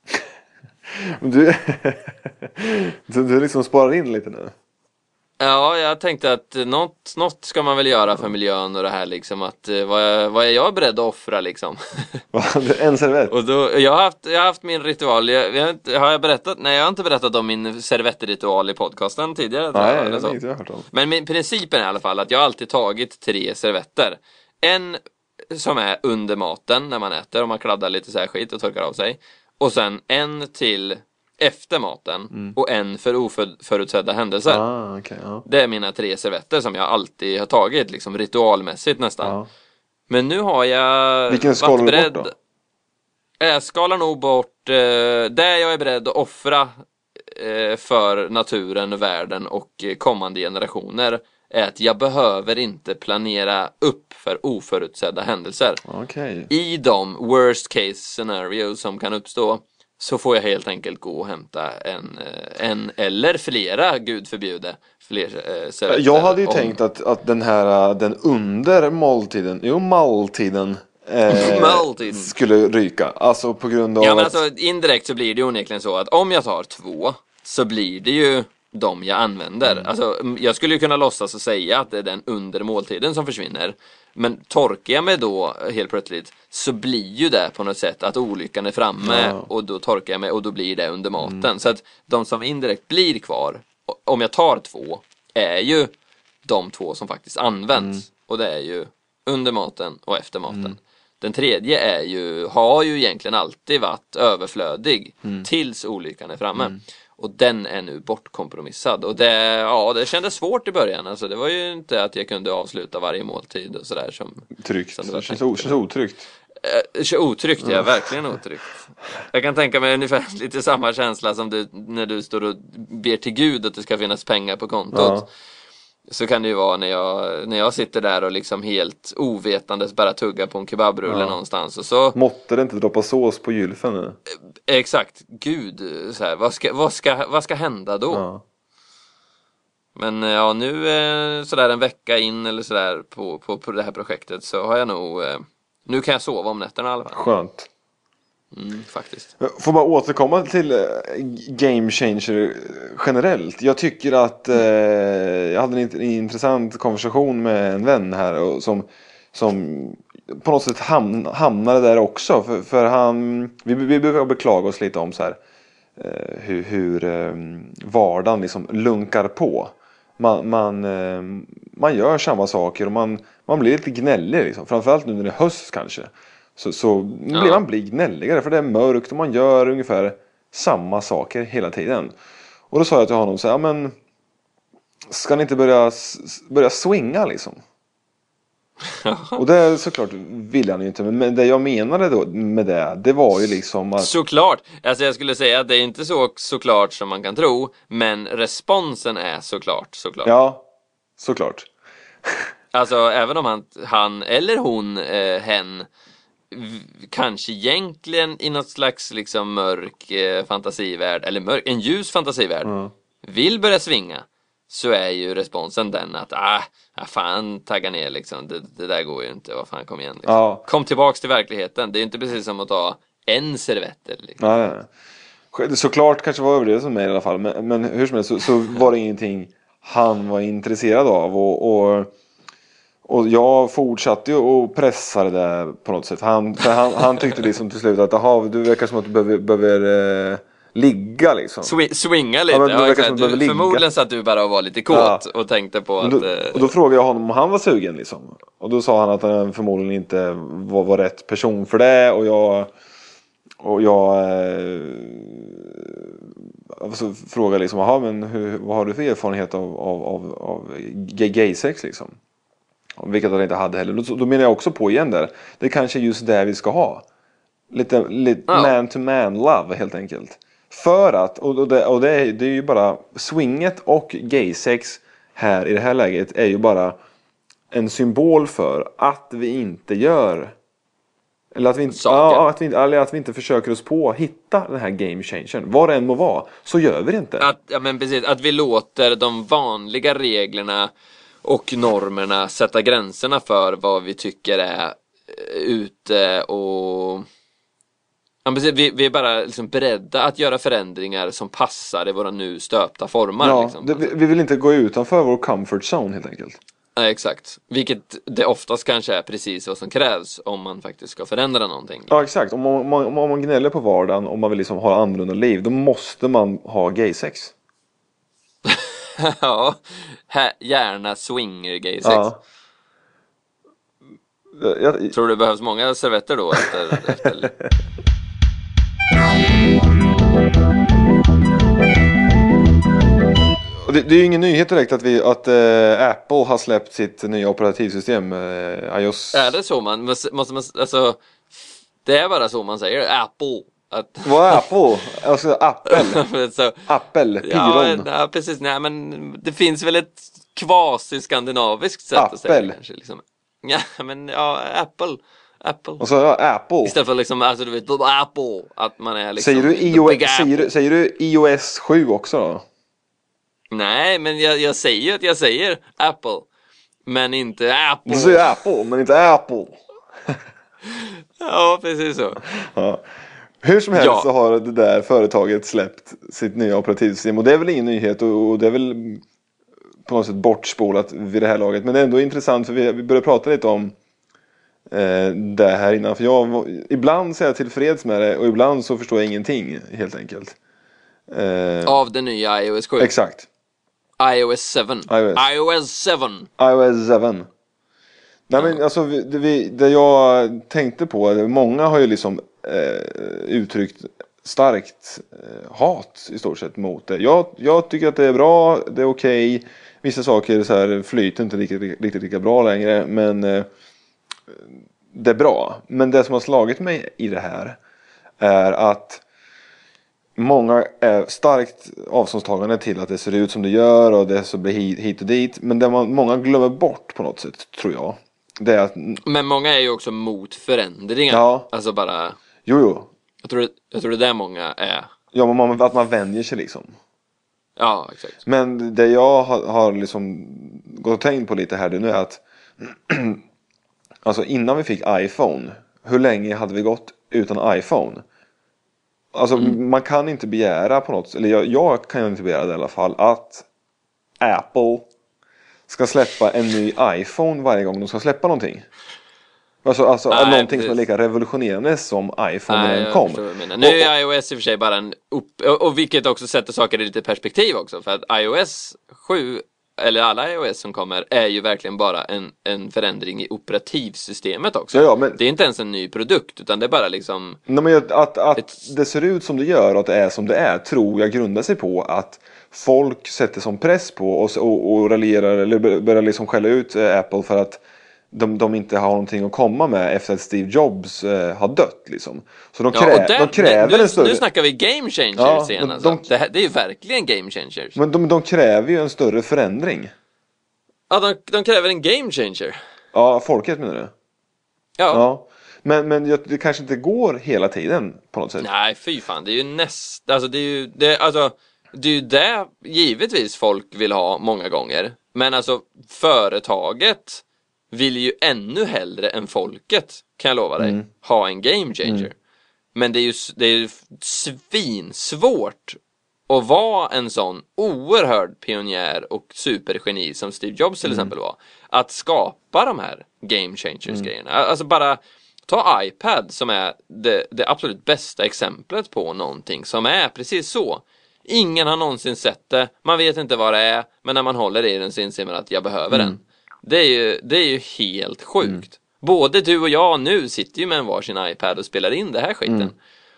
Du liksom sparar in lite nu. Ja, jag tänkte att något ska man väl göra för miljön och det här liksom, att vad är jag beredd att offra liksom? En servett. Och då, jag har haft min ritual. Har jag berättat? Nej, jag har inte berättat om min servettritual i podcasten tidigare. Nej, det har inte jag hört om. Men principen är i alla fall att jag alltid tagit 3 servetter. En som är under maten när man äter och man kladdar lite så här skit och torkar av sig. Och sen en till efter maten och en för oförutsedda händelser. Okay. Det är mina 3 servetter som jag alltid har tagit liksom ritualmässigt nästan. Men nu har jag vilken skalar du bort då? Jag skalar nog bort det jag är beredd att offra för naturen, världen och kommande generationer är att jag behöver inte planera upp för oförutsedda händelser. I de worst case scenarios som kan uppstå så får jag helt enkelt gå och hämta en eller flera, gud förbjude, fler servetter. Jag hade ju tänkt att den under måltiden skulle ryka. Alltså på grund av men alltså indirekt så blir det ju onekligen så att om jag tar 2 så blir det ju de jag använder. Alltså, jag skulle ju kunna låtsas och säga att det är den under måltiden som försvinner. Men torkar jag mig då helt plötsligt, så blir ju det på något sätt att olyckan är framme, och då torkar jag mig och då blir det under maten. Så att de som indirekt blir kvar, om jag tar 2, är ju de 2 som faktiskt används. Och det är ju under maten och efter maten. Den tredje har ju egentligen alltid varit överflödig tills olyckan är framme. Och den är nu bortkompromissad. Och det kändes svårt i början. Alltså, det var ju inte att jag kunde avsluta varje måltid och sådär. Tryggt. Det känns otryggt. Otryggt, ja. Verkligen otryggt. Jag kan tänka mig ungefär lite samma känsla som när du står och ber till Gud att det ska finnas pengar på kontot. Ja. Så kan det ju vara när jag sitter där och liksom helt ovetandes bara tuggar på en kebabrulle någonstans. Och så måtte det inte droppa sås på gylfen nu. Exakt. Gud, så här, vad ska hända då? Ja. Men ja, nu sådär en vecka in eller sådär på det här projektet, så har jag nog nu kan jag sova om nätterna i alla fall. Skönt. Faktiskt. Får bara återkomma till Game Changer generellt. Jag tycker att jag hade en intressant konversation med en vän här och som på något sätt hamnade där också. För vi behöver beklaga oss lite om så här hur vardagen liksom lunkar på. Man gör samma saker och man blir lite gnällig liksom. Framförallt nu när det är höst kanske. Så blir man gnälligare, för det är mörkt och man gör ungefär samma saker hela tiden. Och då sa jag till honom så här, men ska ni inte börja swinga liksom? Och det såklart vill han ju inte, men det jag menade då med det var ju liksom att... Såklart, alltså jag skulle säga att det är inte såklart som man kan tro, men responsen är såklart. Ja, såklart. Alltså även om han eller hon, hen, kanske egentligen i något slags liksom mörk fantasivärld, eller en ljus fantasivärld, vill börja svinga, så är ju responsen den att fan, tagga ner liksom, det där går ju inte, vad fan, kom igen liksom. Ja. Kom tillbaks till verkligheten. Det är inte precis som att ta en servett liksom. Nej. Såklart kanske var över det som är i alla fall, men hur som helst så var det ingenting han var intresserad av, och jag fortsatte ju och pressade det på något sätt. Han tyckte liksom till slut att du verkar som att du behöver ligga liksom. Swinga lite. Förmodligen så att du bara var lite kåt och tänkte på att... Och då frågade jag honom om han var sugen liksom. Och då sa han att han förmodligen inte var rätt person för det. Och jag så frågade liksom, vad har du för erfarenhet av gay-sex liksom? Vilket jag inte hade heller. Då menar jag också på igen där. Det kanske är just det vi ska ha. Lite man-to-man love helt enkelt. För att, och det är ju bara swinget och gay-sex här i det här läget är ju bara en symbol för att vi inte gör, eller att vi inte försöker oss på att hitta den här game changern. Vad det än må vara, så gör vi det inte. Men precis, att vi låter de vanliga reglerna och normerna sätta gränserna för vad vi tycker är ute, och vi är bara liksom beredda att göra förändringar som passar i våra nu stöpta former. Ja, liksom. Vi vill inte gå utanför vår comfort zone helt enkelt. Ja, exakt. Vilket det oftast kanske är precis vad som krävs om man faktiskt ska förändra någonting. Ja, exakt. Om man gnäller på vardagen, om man vill liksom ha annorlunda liv, då måste man ha gay-sex. Ja, gärna swinger gay-sex. Ja. Tror du det behövs många servetter då efter... Och det är ju ingen nyhet direkt att Apple har släppt sitt nya operativsystem, iOS. Är det så man måste alltså, det är bara så man säger Apple. Vad är Apple? Alltså Apple. Så, Apple, pyron. Ja, precis. Nej, men det finns väl ett kvasi-skandinaviskt sätt att säga det, kanske liksom. Ja, men ja, Apple. Och så Apple. Istället för liksom, alltså du vet, Apple, att man är liksom... Säger du iOS 7 också då? Nej, men jag säger ju att jag säger Apple, men inte Apple. Du säger Apple, men inte Apple. Ja, precis så. Ja. Hur som helst Ja. så har det där företaget släppt sitt nya operativsystem. Och det är väl ingen nyhet och det är väl på något sätt bortspolat vid det här laget. Men det är ändå intressant för vi började prata lite om det här innan. För ibland så är jag tillfreds med det och ibland så förstår jag ingenting helt enkelt. Av den nya iOS 7. Exakt. iOS 7. iOS 7. iOS 7. Nej men alltså det jag tänkte på, många har ju liksom uttryckt starkt hat i stort sett mot det. Jag tycker att det är bra, det är okej. Vissa saker så här flyter inte riktigt lika bra längre, men det är bra. Men det som har slagit mig i det här är att många är starkt avståndstagande till att det ser ut som det gör och det så blir hit och dit. Men det många glömmer bort på något sätt, tror jag. Det är att, men många är ju också mot förändringar. Ja. Alltså bara... Jo. Jag tror det där många är. Ja, men att man vänjer sig liksom. Ja, exakt. Men det jag har liksom gått och tänkt på lite här nu är att alltså innan vi fick iPhone, hur länge hade vi gått utan iPhone? Alltså man kan inte begära på något, eller jag kan inte begära det i alla fall, att Apple ska släppa en ny iPhone varje gång de ska släppa någonting. Alltså Nej, någonting precis. som är lika revolutionerande som iPhone när den kom. Nu är iOS i och för sig bara och vilket också sätter saker i lite perspektiv också. För att iOS 7, eller alla iOS som kommer, är ju verkligen bara en förändring i operativsystemet också. Ja, men det är inte ens en ny produkt, utan det är bara liksom... Nej, men att det ser ut som det gör och att det är som det är, tror jag grundar sig på att folk sätter som press på och raljerar eller börjar liksom skälla ut Apple för att de inte har någonting att komma med efter att Steve Jobs har dött liksom. Så de kräver en större... Nu snackar vi game changers igen alltså. Det är ju verkligen game changers. Men de kräver ju en större förändring. Ja, de kräver en game changer. Ja, folket menar du? Ja. Men det kanske inte går hela tiden på något sätt. Nej, fy fan. Det är ju alltså det är ju det givetvis folk vill ha många gånger. Men alltså företaget vill ju ännu hellre än folket, kan jag lova dig, ha en game changer. Men det är ju svinsvårt att vara en sån oerhörd pionjär och supergeni som Steve Jobs till exempel var. Att skapa de här game changers grejerna. Alltså bara ta iPad som är det absolut bästa exemplet på någonting som är precis så. Ingen har någonsin sett det, man vet inte vad det är, men när man håller i den så inser man att jag behöver den. Det är ju helt sjukt. Både du och jag nu sitter ju med en varsin iPad och spelar in det här skiten.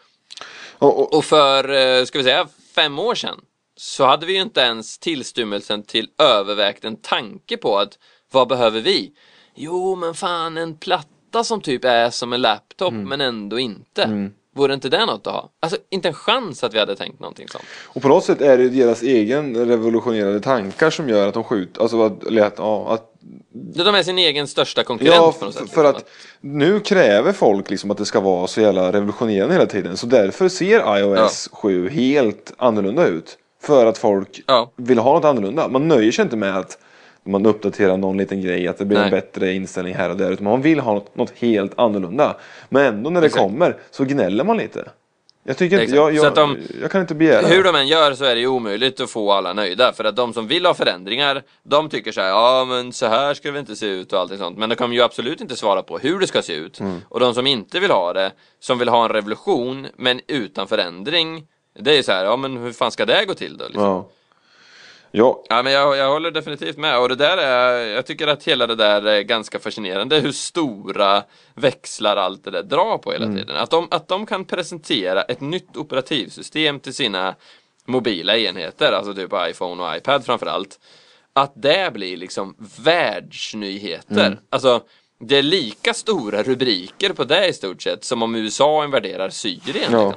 Och för, ska vi säga, 5 år sedan så hade vi ju inte ens tillstymmelsen till övervägt en tanke på att vad behöver vi? Jo, men fan, en platta som typ är som en laptop men ändå inte. Vore inte det något att ha? Alltså, inte en chans att vi hade tänkt någonting sånt. Och på något sätt är det deras egen revolutionerade tankar som gör att de skjuter. Alltså att de är sin egen största konkurrent på något sätt. För att nu kräver folk liksom att det ska vara så jävla revolutionerande hela tiden. Så därför ser iOS 7 helt annorlunda ut. För att folk vill ha något annorlunda. Man nöjer sig inte med att man uppdaterar någon liten grej, att det blir en bättre inställning här och där, utan man vill ha något helt annorlunda. Men ändå när det kommer så gnäller man lite. Jag tycker inte, jag kan inte begära. Hur de än gör så är det ju omöjligt att få alla nöjda. För att de som vill ha förändringar, de tycker så här, ja men så här ska det inte se ut och allting sånt. Men de kommer ju absolut inte svara på hur det ska se ut. Och de som inte vill ha det, som vill ha en revolution men utan förändring, det är ju så här, ja men hur fan ska det gå till då liksom? Ja, men jag håller definitivt med. Och det där jag tycker att hela det där är ganska fascinerande. Hur stora växlar allt det där drar på hela tiden. Att de kan presentera ett nytt operativsystem till sina mobila enheter. Alltså typ iPhone och iPad framförallt. Att det blir liksom världsnyheter. Alltså det är lika stora rubriker på det i stort sett som om USA invaderar Syrien. Liksom.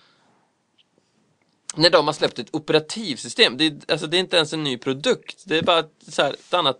När de har släppt ett operativsystem, det är inte ens en ny produkt. Det är bara ett annat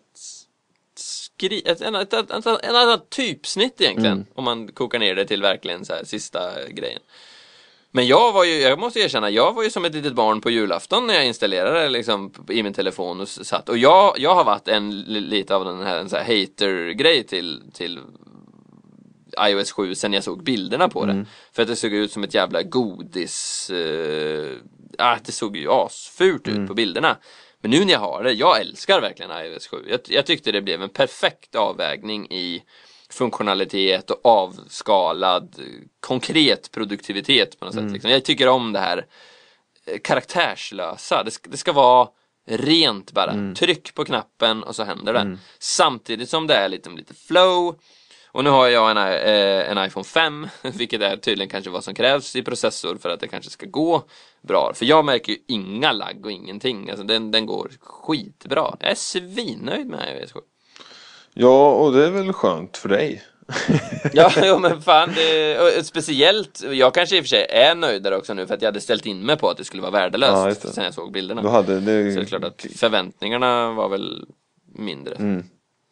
en annan typsnitt egentligen. Om man kokar ner det till verkligen så här sista grejen. Men jag måste erkänna, jag var ju som ett litet barn på julafton när jag installerade liksom i min telefon och satt. Och jag har varit lite av den här, en så här hater-grej till iOS 7 sen jag såg bilderna på det. För att det såg ut som ett jävla godis. Det såg ju asfult ut på bilderna. Men nu när jag har det, jag älskar verkligen iOS 7. Jag tyckte det blev en perfekt avvägning i funktionalitet och avskalad konkret produktivitet på något sätt. Liksom. Jag tycker om det här karaktärslösa. Det ska vara rent bara. Tryck på knappen och så händer det. Samtidigt som det är lite flow. Och nu har jag en iPhone 5, vilket är tydligen kanske vad som krävs i processor för att det kanske ska gå bra. För jag märker ju inga lagg och ingenting. Alltså den går skitbra. Jag är svinnöjd med iOS 7. Ja, och det är väl skönt för dig. Ja, men fan, speciellt, jag kanske i och för sig är nöjdare också nu för att jag hade ställt in mig på att det skulle vara värdelöst sen jag såg bilderna. Så det är klart att förväntningarna var väl mindre.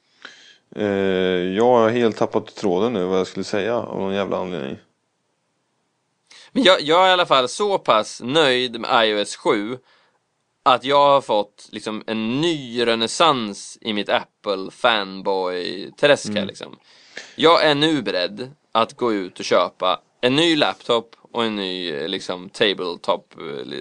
Jag har helt tappat tråden nu vad jag skulle säga av någon jävla anledning. Men jag är i alla fall så pass nöjd med iOS 7 att jag har fått liksom en ny renässans i mitt Apple fanboy-träska liksom. Jag är nu beredd att gå ut och köpa en ny laptop och en ny liksom tabletop,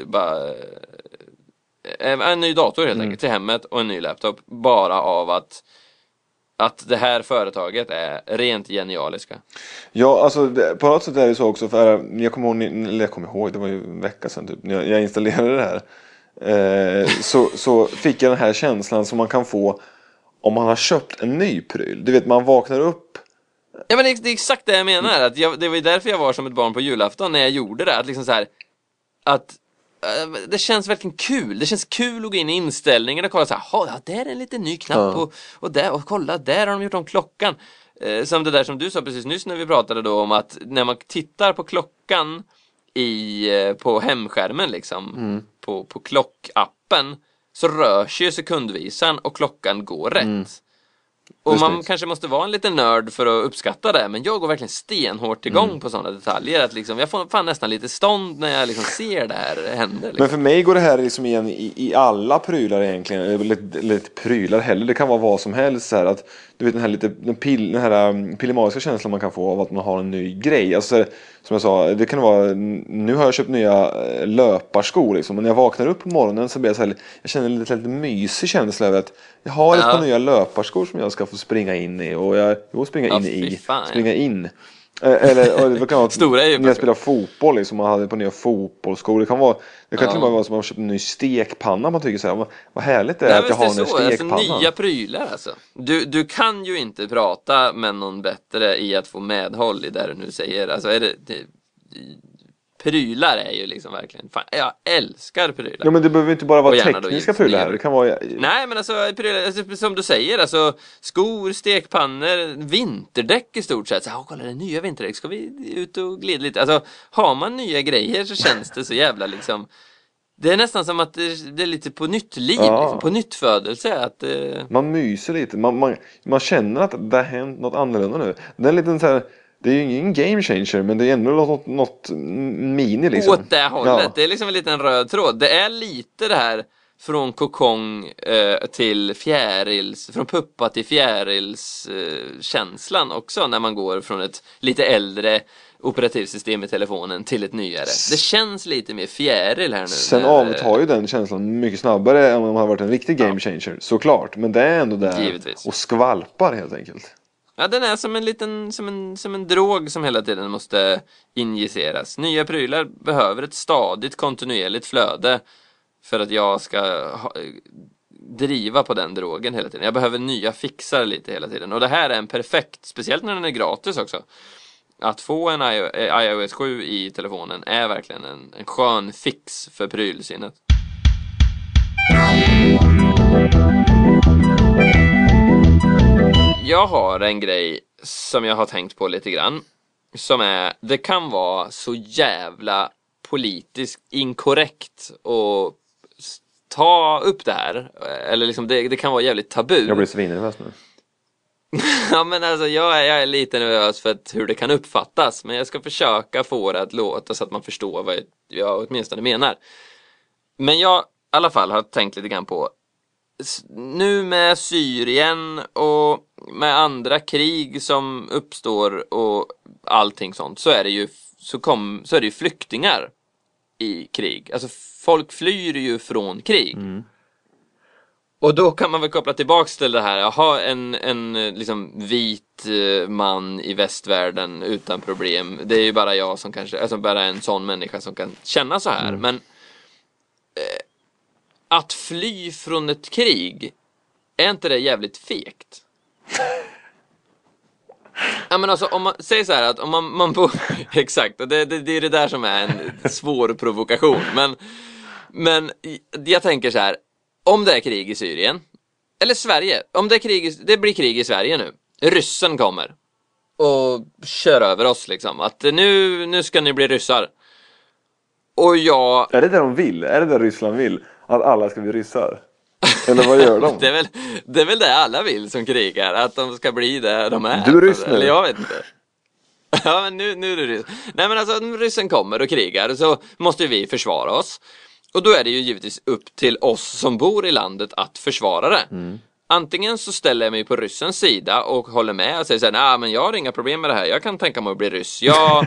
en ny dator helt enkelt till hemmet och en ny laptop bara av att det här företaget är rent genialiska. Ja, alltså på något sätt är det så också, för jag kommer ihåg, det var ju en vecka sedan typ, när jag installerade det här. Så fick jag den här känslan som man kan få om man har köpt en ny pryl. Du vet, man vaknar upp. Ja, men det är exakt det jag menar. Att det var ju därför jag var som ett barn på julafton när jag gjorde det. Att liksom så här, att det känns verkligen kul. Det känns kul att gå in i inställningen och kolla så här, ja, där är en liten ny knapp och där, och kolla, där har de gjort om klockan. Som det där som du sa precis nyss när vi pratade då om att när man tittar på klockan på hemskärmen liksom, på klockappen, så rör sig sekundvisan och klockan går rätt. Och man kanske måste vara en liten nörd för att uppskatta det. Men jag går verkligen stenhårt igång på sådana detaljer att liksom, jag får fan nästan lite stånd när jag liksom ser det här hända liksom. Men för mig går det här liksom igen i alla prylar egentligen. Eller prylar heller, det kan vara vad som helst så här, att du vet den här pillemariska känslan man kan få av att man har en ny grej. Alltså, som jag sa, det kan vara, nu har jag köpt nya löparskor liksom, och när jag vaknar upp på morgonen så blir jag så här, jag känner en lite mysig känsla över att jag har ett par nya löparskor som jag ska få springa in i, och springa in. Eller det kan vara stora när jag spelar fotboll liksom, man hade på nya fotbollsskor. Det kan till och med vara som att man köpt en ny stekpanna. Man tycker så här, vad härligt det är att jag har en stekpanna. Alltså, nya prylar alltså. Du kan ju inte prata med någon bättre i att få medhåll i det du nu säger. Alltså prylar är ju liksom verkligen, fan, jag älskar prylar. Ja, men det behöver inte bara vara tekniska prylar här. Det kan vara... Nej, men alltså prylar, som du säger, alltså skor, stekpannor, vinterdäck i stort sett. Så kolla, det nya vinterdäck, ska vi ut och glida lite? Alltså, har man nya grejer så känns det så jävla liksom, det är nästan som att det är lite på nytt liv, liksom, på nytt födelse att man myser lite, man känner att det har hänt något annorlunda nu. Det är lite så här. Det är ju ingen game changer, men det är ändå något mini liksom. Åt det hållet, det är liksom en liten röd tråd. Det är lite det här från kokong till fjärils, från puppa till fjärils känslan också, när man går från ett lite äldre operativsystem i telefonen till ett nyare. Det känns lite mer fjäril här nu. Sen avtar ju den känslan mycket snabbare än om man har varit en riktig game changer, såklart. Men det är ändå där. Givetvis. Och skvalpar helt enkelt. Ja, den är som en liten som en drog som hela tiden måste injiceras. Nya prylar behöver ett stadigt, kontinuerligt flöde för att jag ska driva på den drogen hela tiden. Jag behöver nya fixar lite hela tiden. Och det här är en perfekt, speciellt när den är gratis också. Att få en iOS 7 i telefonen är verkligen en skön fix för prylsinnet. Jag har en grej som jag har tänkt på lite grann, som är, det kan vara så jävla politiskt inkorrekt att ta upp det här, eller liksom det kan vara jävligt tabu. Jag blir svinnervös nu. Ja, men alltså jag är lite nervös för hur det kan uppfattas, men jag ska försöka få det att låta så att man förstår vad jag åtminstone menar. Men jag i alla fall har tänkt lite grann på nu med Syrien och med andra krig som uppstår och allting sånt, så är det ju så är det ju flyktingar i krig. Alltså folk flyr ju från krig. Och då kan man väl koppla tillbaks till det här. Jaha, en liksom vit man i västvärlden utan problem. Det är ju bara jag som kanske, alltså bara en sån människa som kan känna så här. Men att fly från ett krig, är inte det jävligt fegt? Ja, men alltså om man säger så här att om man bor exakt, och det är det där som är en svår provokation, men jag tänker så här, om det är krig i Syrien eller Sverige, om det är det blir krig i Sverige nu, ryssen kommer och kör över oss liksom, att nu ska ni bli ryssar. Och jag... Är det de vill? Är det där Ryssland vill? Att alla ska bli ryssar? Eller vad gör de? det är väl det alla vill som krigar, att de ska bli det de är. Du är ryss nu? Eller jag vet inte. Ja, men nu är det ryss. Nej, men alltså om ryssen kommer och krigar så måste vi försvara oss. Och då är det ju givetvis upp till oss som bor i landet att försvara det. Antingen så ställer jag mig på ryssens sida och håller med och säger så här: nej, men jag har inga problem med det här. Jag kan tänka mig att bli ryss.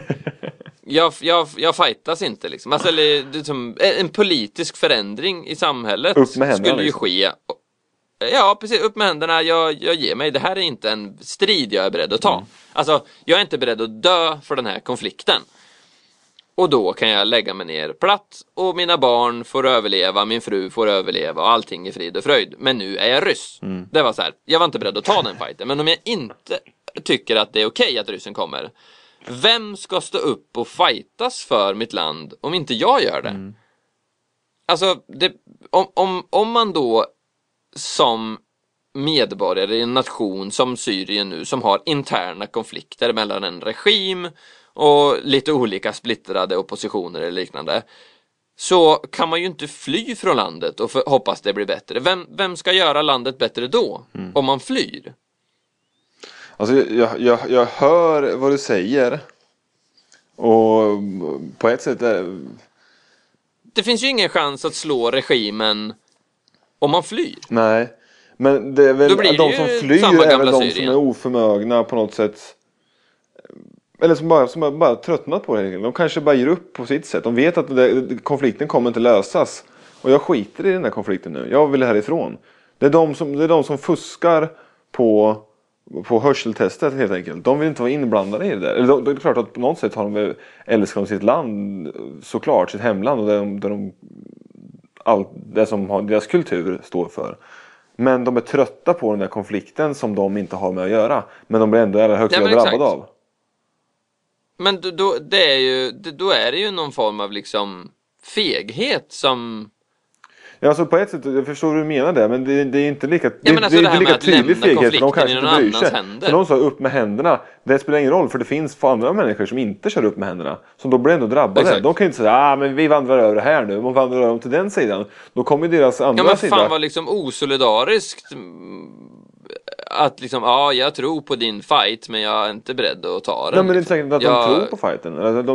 Jag fightas inte liksom. Alltså, liksom, en politisk förändring i samhället skulle ju ske. Ja, precis, upp med händerna. Jag ger mig. Det här är inte en strid jag är beredd att ta. Alltså, jag är inte beredd att dö för den här konflikten. Och då kan jag lägga mig ner platt och mina barn får överleva, min fru får överleva och allting är frid och fröjd. Men nu är jag ryss. Det var så här, jag var inte beredd att ta den fighten. Men om jag inte tycker att det är okej att ryssen kommer, vem ska stå upp och fightas för mitt land om inte jag gör det? Alltså, om man då som medborgare i en nation som Syrien nu, som har interna konflikter mellan en regim och lite olika splittrade oppositioner eller liknande, så kan man ju inte fly från landet och hoppas det blir bättre. Vem ska göra landet bättre då om man flyr? Alltså jag hör vad du säger. Och på ett sätt det finns ju ingen chans att slå regimen om man flyr. Nej, men det är väl de som flyr är väl de Syrien som är oförmögna på något sätt. Eller som bara tröttnat på det. De kanske bara ger upp på sitt sätt. De vet att konflikten kommer inte lösas. Och jag skiter i den här konflikten nu. Jag vill härifrån. Det är de som fuskar på hörseltestet helt enkelt. De vill inte vara inblandade i det där. Eller det är klart att på något sätt har de älskar sitt land, såklart, sitt hemland. Och allt det som deras kultur står för. Men de är trötta på den där konflikten som de inte har med att göra. Men de blir ändå i allra högsta grad drabbade av. Men då är det ju någon form av liksom feghet som... Ja, alltså på ett sätt, jag förstår hur du menar det, men det är inte lika, det är inte lika tydlig feghet, för de kanske inte bryr sig. För de sa upp med händerna, det spelar ingen roll, för det finns andra människor som inte kör upp med händerna, som då blir ändå drabbade. Exakt. De kan ju inte säga, men vi vandrar över här nu, om vandrar över till den sidan, då kommer deras andra sida. Ja, men fan var liksom osolidariskt att liksom, jag tror på din fight, men jag är inte beredd att ta den. Nej, men det är inte säkert att de tror på fighten.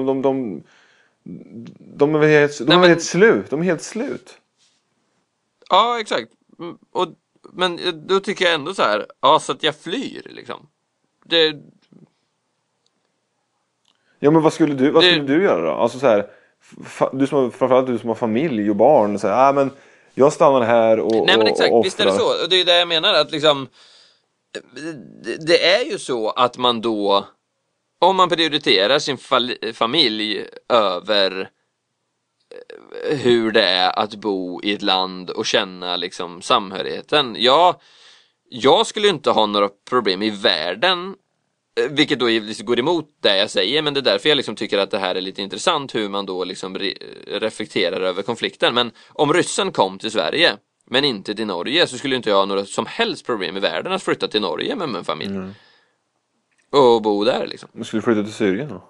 De är helt slut. De är helt slut. Ja, exakt. Men då tycker jag ändå så här, så att jag flyr liksom. Ja, men vad skulle du göra då? Alltså så här, framförallt du som har familj och barn, så här, men jag stannar här och... Nej, men exakt, och visst är det så. Och det är det jag menar, att liksom det är ju så att man då, om man prioriterar sin familj över hur det är att bo i ett land och känna liksom samhörigheten. Jag skulle inte ha några problem i världen, vilket då går emot det jag säger, men det är därför jag liksom tycker att det här är lite intressant, hur man då liksom reflekterar över konflikten. Men om ryssen kom till Sverige men inte till Norge, så skulle inte jag ha några som helst problem i världen att flytta till Norge med min familj och bo där liksom. Men skulle du flytta till Syrien då?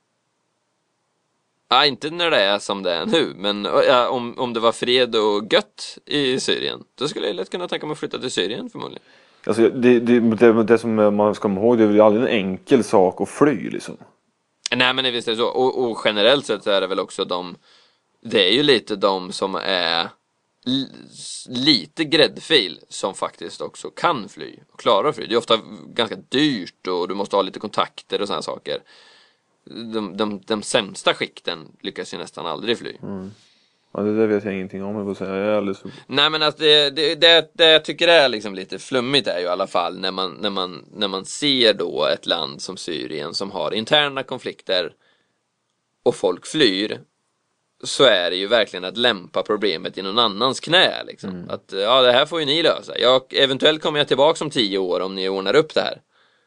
Ja, inte när det är som det är nu, men om det var fred och gött i Syrien, då skulle jag lätt kunna tänka mig att flytta till Syrien förmodligen. Alltså, det som man ska komma ihåg, det är väl aldrig en enkel sak att fly liksom. Nej, men visst är det så. Och generellt sett så är det väl också det är ju lite de som är lite gräddfil som faktiskt också kan fly och klarar att fly. Det är ofta ganska dyrt och du måste ha lite kontakter och sådana saker. De sämsta skikten lyckas ju nästan aldrig fly. Ja, det där vet jag ingenting om, jag får säga. Jag är alldeles för... Nej, men alltså det jag tycker är liksom lite flummigt är ju i alla fall när man ser då ett land som Syrien som har interna konflikter och folk flyr, så är det ju verkligen att lämpa problemet i någon annans knä liksom. Att ja, det här får ju ni lösa. Eventuellt kommer jag tillbaka om 10 år om ni ordnar upp det här.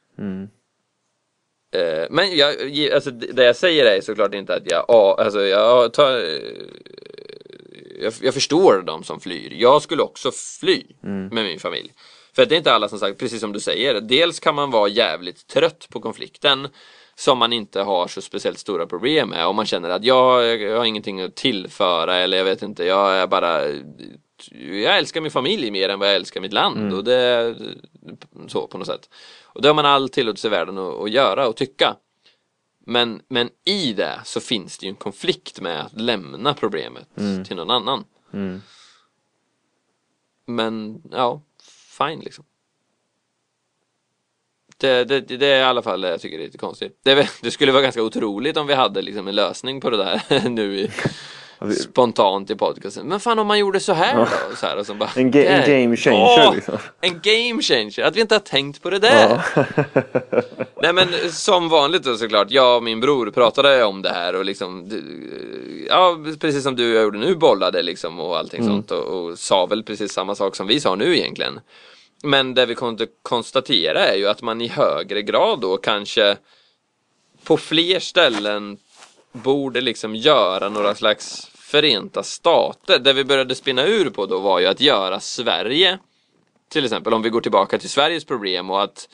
Men alltså, det jag säger är såklart inte att jag förstår de som flyr. Jag skulle också fly med min familj. För det är inte alla som sagt, precis som du säger. Dels kan man vara jävligt trött på konflikten som man inte har så speciellt stora problem med. Om man känner att jag har ingenting att tillföra, eller jag vet inte, jag älskar min familj mer än vad jag älskar mitt land. Och det är så på något sätt. Och det har man all tillåtelse i världen att göra och tycka. Men i det så finns det ju en konflikt med att lämna problemet till någon annan. Men ja, fine liksom. Det är i alla fall jag tycker det är lite konstigt. Det skulle vara ganska otroligt om vi hade liksom en lösning på det där nu spontant i podcasten. Men fan om man gjorde så här då? Så här, och så bara, en game changer liksom. En game changer. Att vi inte har tänkt på det där. Nej, men som vanligt då såklart. Jag och min bror pratade om det här och liksom, ja, precis som du gjorde nu, bollade liksom och allting sånt och sa väl precis samma sak som vi sa nu egentligen. Men det vi kunde konstatera är ju att man i högre grad då kanske på fler ställen borde liksom göra några slags förenta stater. Det vi började spinna ur på då var ju att göra Sverige, till exempel om vi går tillbaka till Sveriges problem, och att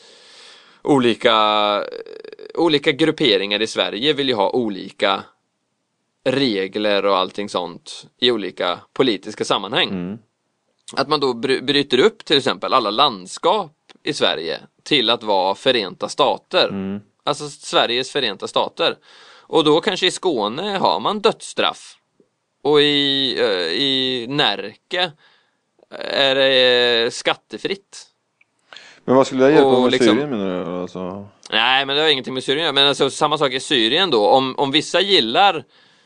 olika grupperingar i Sverige vill ju ha olika regler och allting sånt i olika politiska sammanhang. Att man då bryter upp till exempel alla landskap i Sverige till att vara förenta stater. Alltså Sveriges förenta stater. Och då kanske i Skåne har man dödsstraff. Och i Närke är det skattefritt. Men vad skulle det hjälpa med liksom, Syrien, menar du? Alltså... Nej, men det har ingenting med Syrien. Men alltså, samma sak i Syrien då. Om vissa gillar...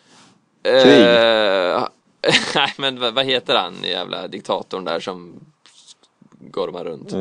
Nej, men vad heter han, jävla diktatorn där som gormar runt?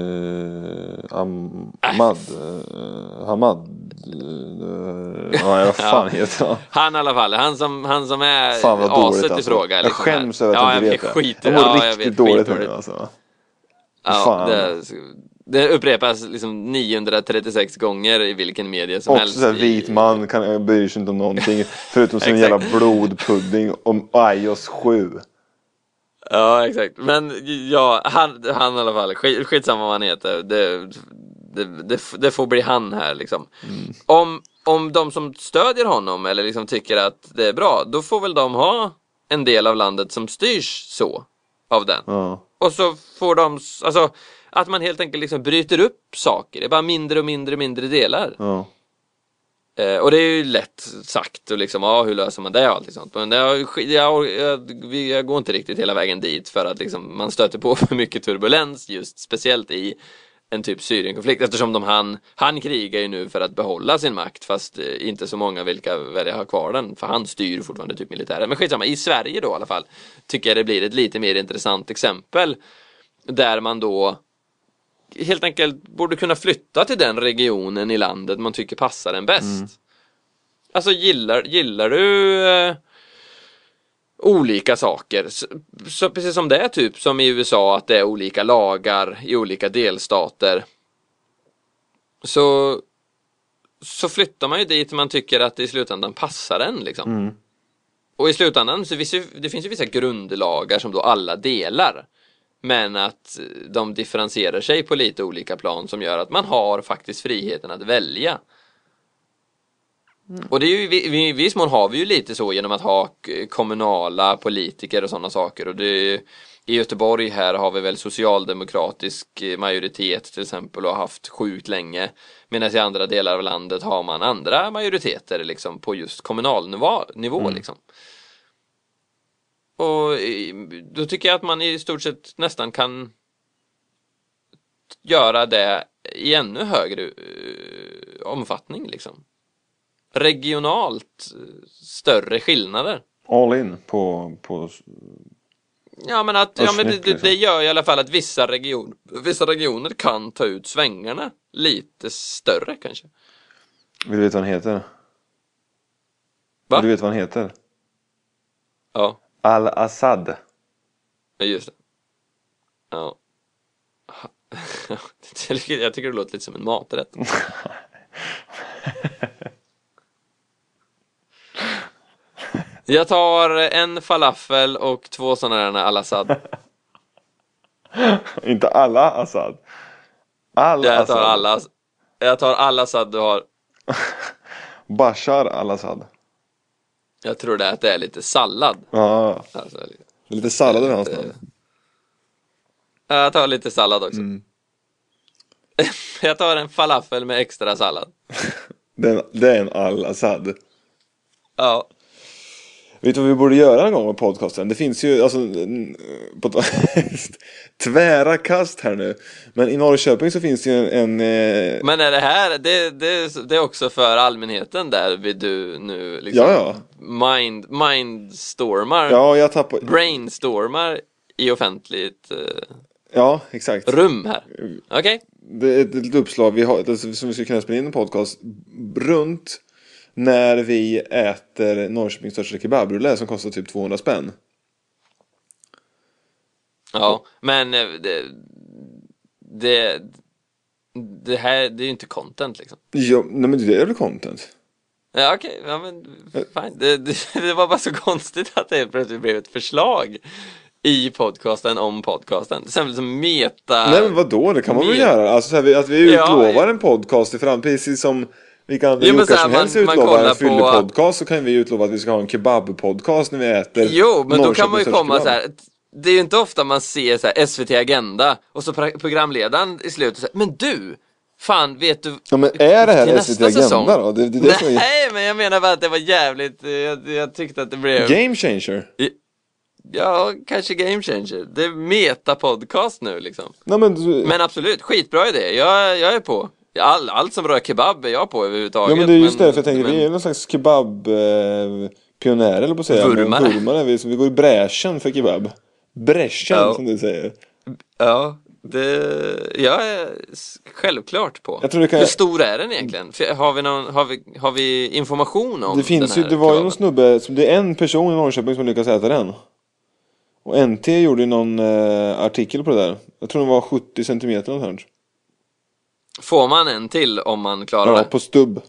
Hamad. Vad fan heter han? Han i alla fall, han som är aset i fråga. Jag skäms över att du vet det. Jag mår riktigt dåligt nu alltså. Ja, det upprepas liksom 936 gånger i vilken media som helst. Också så vit man bryr sig inte om någonting förutom sin jävla blodpudding om iOS 7. Ja, exakt. Men ja, han i alla fall, skitsamma vad han heter. Det får bli han här liksom. Om de som stödjer honom eller liksom tycker att det är bra, då får väl de ha en del av landet som styrs så av den. Och så får de, alltså att man helt enkelt liksom bryter upp saker. Det är bara mindre och mindre delar. Och det är ju lätt sagt och liksom, hur löser man det och allt sånt. Men jag går inte riktigt hela vägen dit för att liksom, man stöter på för mycket turbulens just speciellt i en typ Syrienkonflikt, eftersom han krigar ju nu för att behålla sin makt, fast inte så många vilka väljer ha kvar den, för han styr fortfarande typ militären. Men skitsamma, i Sverige då i alla fall tycker jag det blir ett lite mer intressant exempel där man då helt enkelt borde kunna flytta till den regionen i landet man tycker passar en bäst. Alltså gillar du olika saker, så precis som det är typ som i USA att det är olika lagar i olika delstater, så flyttar man ju dit man tycker att det i slutändan passar en liksom. Och i slutändan så det finns ju vissa grundlagar som då alla delar, men att de differentierar sig på lite olika plan som gör att man har faktiskt friheten att välja. Och det är ju, i viss mån har vi ju lite så genom att ha kommunala politiker och sådana saker. Och i Göteborg här har vi väl socialdemokratisk majoritet till exempel och har haft sjukt länge. Medan i andra delar av landet har man andra majoriteter liksom på just kommunal nivå liksom. Och då tycker jag att man i stort sett nästan kan göra det i ännu högre omfattning liksom. Regionalt större skillnader. All in på Ja, men det gör i alla fall att vissa regioner kan ta ut svängarna lite större kanske. Vill du veta vad han heter? Va? Vill du veta vad han heter? Ja. Al-Assad. Ja, just det. Ja. Jag tycker det låter lite som en maträtt. Jag tar en falafel och 2 sådana där Al-Assad. Inte alla Assad. Jag tar Al-Assad du har. Bashar al-Assad. Jag tror det att det är lite sallad. Ja. Alltså, Lite sallad över hans jag tar lite sallad också. Jag tar en falafel med extra sallad. Det är en al-Assad. Ja. Vet du vad vi borde göra en gång med podcasten? Det finns ju alltså tvära kast här nu. Men i Norrköping så finns det ju en Men är det här det är också för allmänheten där vill du nu liksom ja. mindstormar. Ja, jag tappar brainstormar i offentligt ja, exakt. rum här. Okej. Det är ett litet uppslag vi har som vi ska kunna spela in en podcast runt när vi äter Norrköpings största kebabrulle som kostar typ 200 spänn. Ja, men det här det är ju inte content liksom. Ja, nej men det är väl content. Ja, okej. Ja, men fine. Det var bara så konstigt att det plötsligt blev ett förslag i podcasten om podcasten. Sen liksom meta. Nej men vadå, det kan man väl göra. Alltså så här, att vi utlovar en podcast i framtiden, precis som vi kan Jocka som helst utlova en fyllepodcast, så kan vi utlova att vi ska ha en kebabpodcast när vi äter. Jo, men då kan man ju komma så här. Det är ju inte ofta man ser så här SVT Agenda och så programledaren i slutet så här, men du, fan vet du. Ja, men är det här SVT Agenda då? Nej, men jag menar bara att det var jävligt. Jag tyckte att det blev game changer. Ja, kanske game changer. Det är metapodcast nu liksom. Nej, men absolut, skitbra idé. Jag är på. Allt som rör kebab är jag på överhuvudtaget. Ja, men det är just därför jag tänker vi är någon slags kebab pionärer eller på att säga. Vurmare. Vi går i bräschen för kebab. Bräschen som du säger. Ja, jag är självklart på. Hur stor är den egentligen? Har vi information om det finns den här det var kebaben? ju någon snubbe, det är en person i Norrköping som lyckas äta den. Och NT gjorde någon artikel på det där. Jag tror den var 70 centimeter något sånt. Får man en till om man klarar det? Ja, på stubb.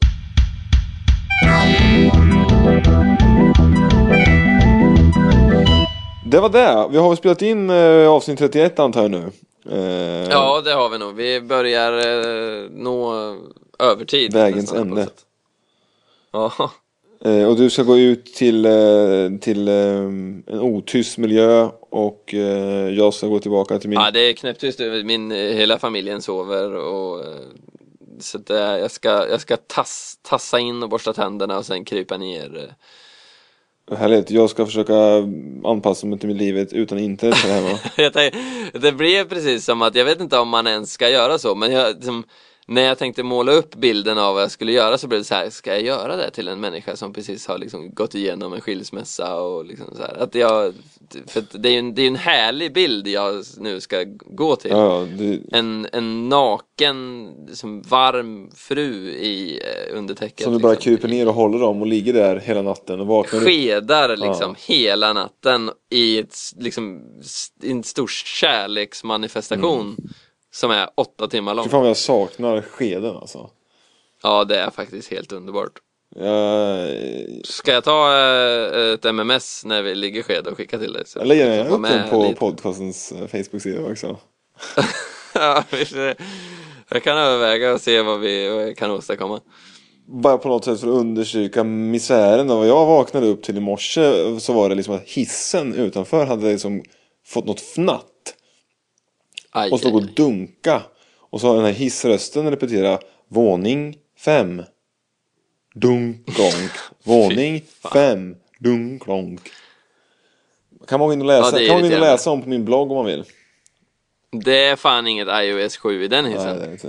Det var det. Vi har spelat in avsnitt 31 antar jag nu. Ja, det har vi nog. Vi börjar nå övertid. Vägens ände. Ja. Och du ska gå ut till en otyst miljö och jag ska gå tillbaka till min... Ja, det är knäpptyst. Hela familjen sover och så jag ska tassa in och borsta tänderna och sen krypa ner. Härligt. Jag ska försöka anpassa mig till mitt livet utan internet här hemma. Det blev precis som att jag vet inte om man ens ska göra så, men när jag tänkte måla upp bilden av vad jag skulle göra så blev det så här, ska jag göra det till en människa som precis har liksom gått igenom en skilsmässa och liksom så här, att för det är ju en härlig bild jag nu ska gå till. Ja, en naken som varm fru i undertäcket. Som du bara kryper ner och håller dem och ligger där hela natten och vaknar skedar liksom hela natten i en stor kärleksmanifestation. Som är 8 timmar lång. Fan vad jag saknar skeden alltså. Ja, det är faktiskt helt underbart. Ska jag ta ett MMS när vi ligger sked och skicka till dig? Jag lägger upp den på podcastens Facebook-sida också. Ja, jag kan överväga och se vad vi kan åstadkomma. Bara på något sätt för att undersöka misären. Vad jag vaknade upp till i morse så var det liksom att hissen utanför hade liksom fått något fnatt. Och stod och dunka. Och så har den här hissrösten repetera våning 5. Dunk, klonk. Våning 5. Dunk, klonk. Kan man gå in och läsa, Ja, det är kan man gå in och irriterande. läsa om på min blogg om man vill. Det är fan inget iOS 7 i den hissen. Nej, det är inte.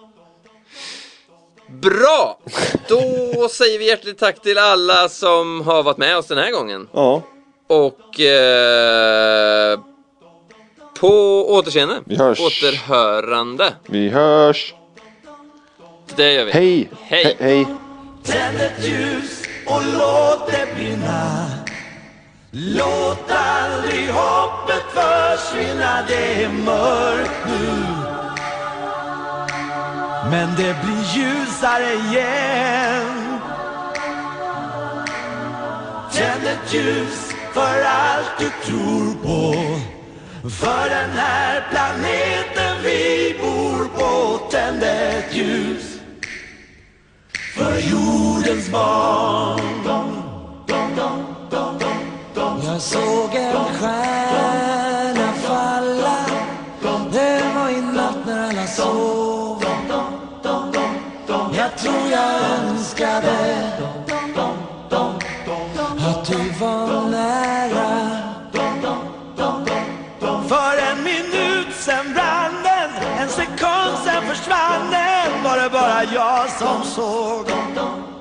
Bra! Då säger vi hjärtligt tack till alla som har varit med oss den här gången. Ja, Och på återseende. Vi hörs. Återhörande. vi hörs. Det gör vi. Hej! Hej. Hej! Tänd ett ljus och låt det brinna. Låt aldrig hoppet försvinna. Det är mörkt nu, men det blir ljusare igen. Tänd ett ljus för allt du tror på, för den här planeten vi bor på. Tänd ett ljus för jordens barn. Jag såg en stjärna falla. Det var i natt när alla sov. Jag tror jag önskade att du var nära. För en minut sen brann den, en sekund sen försvann den. Var det bara jag som såg?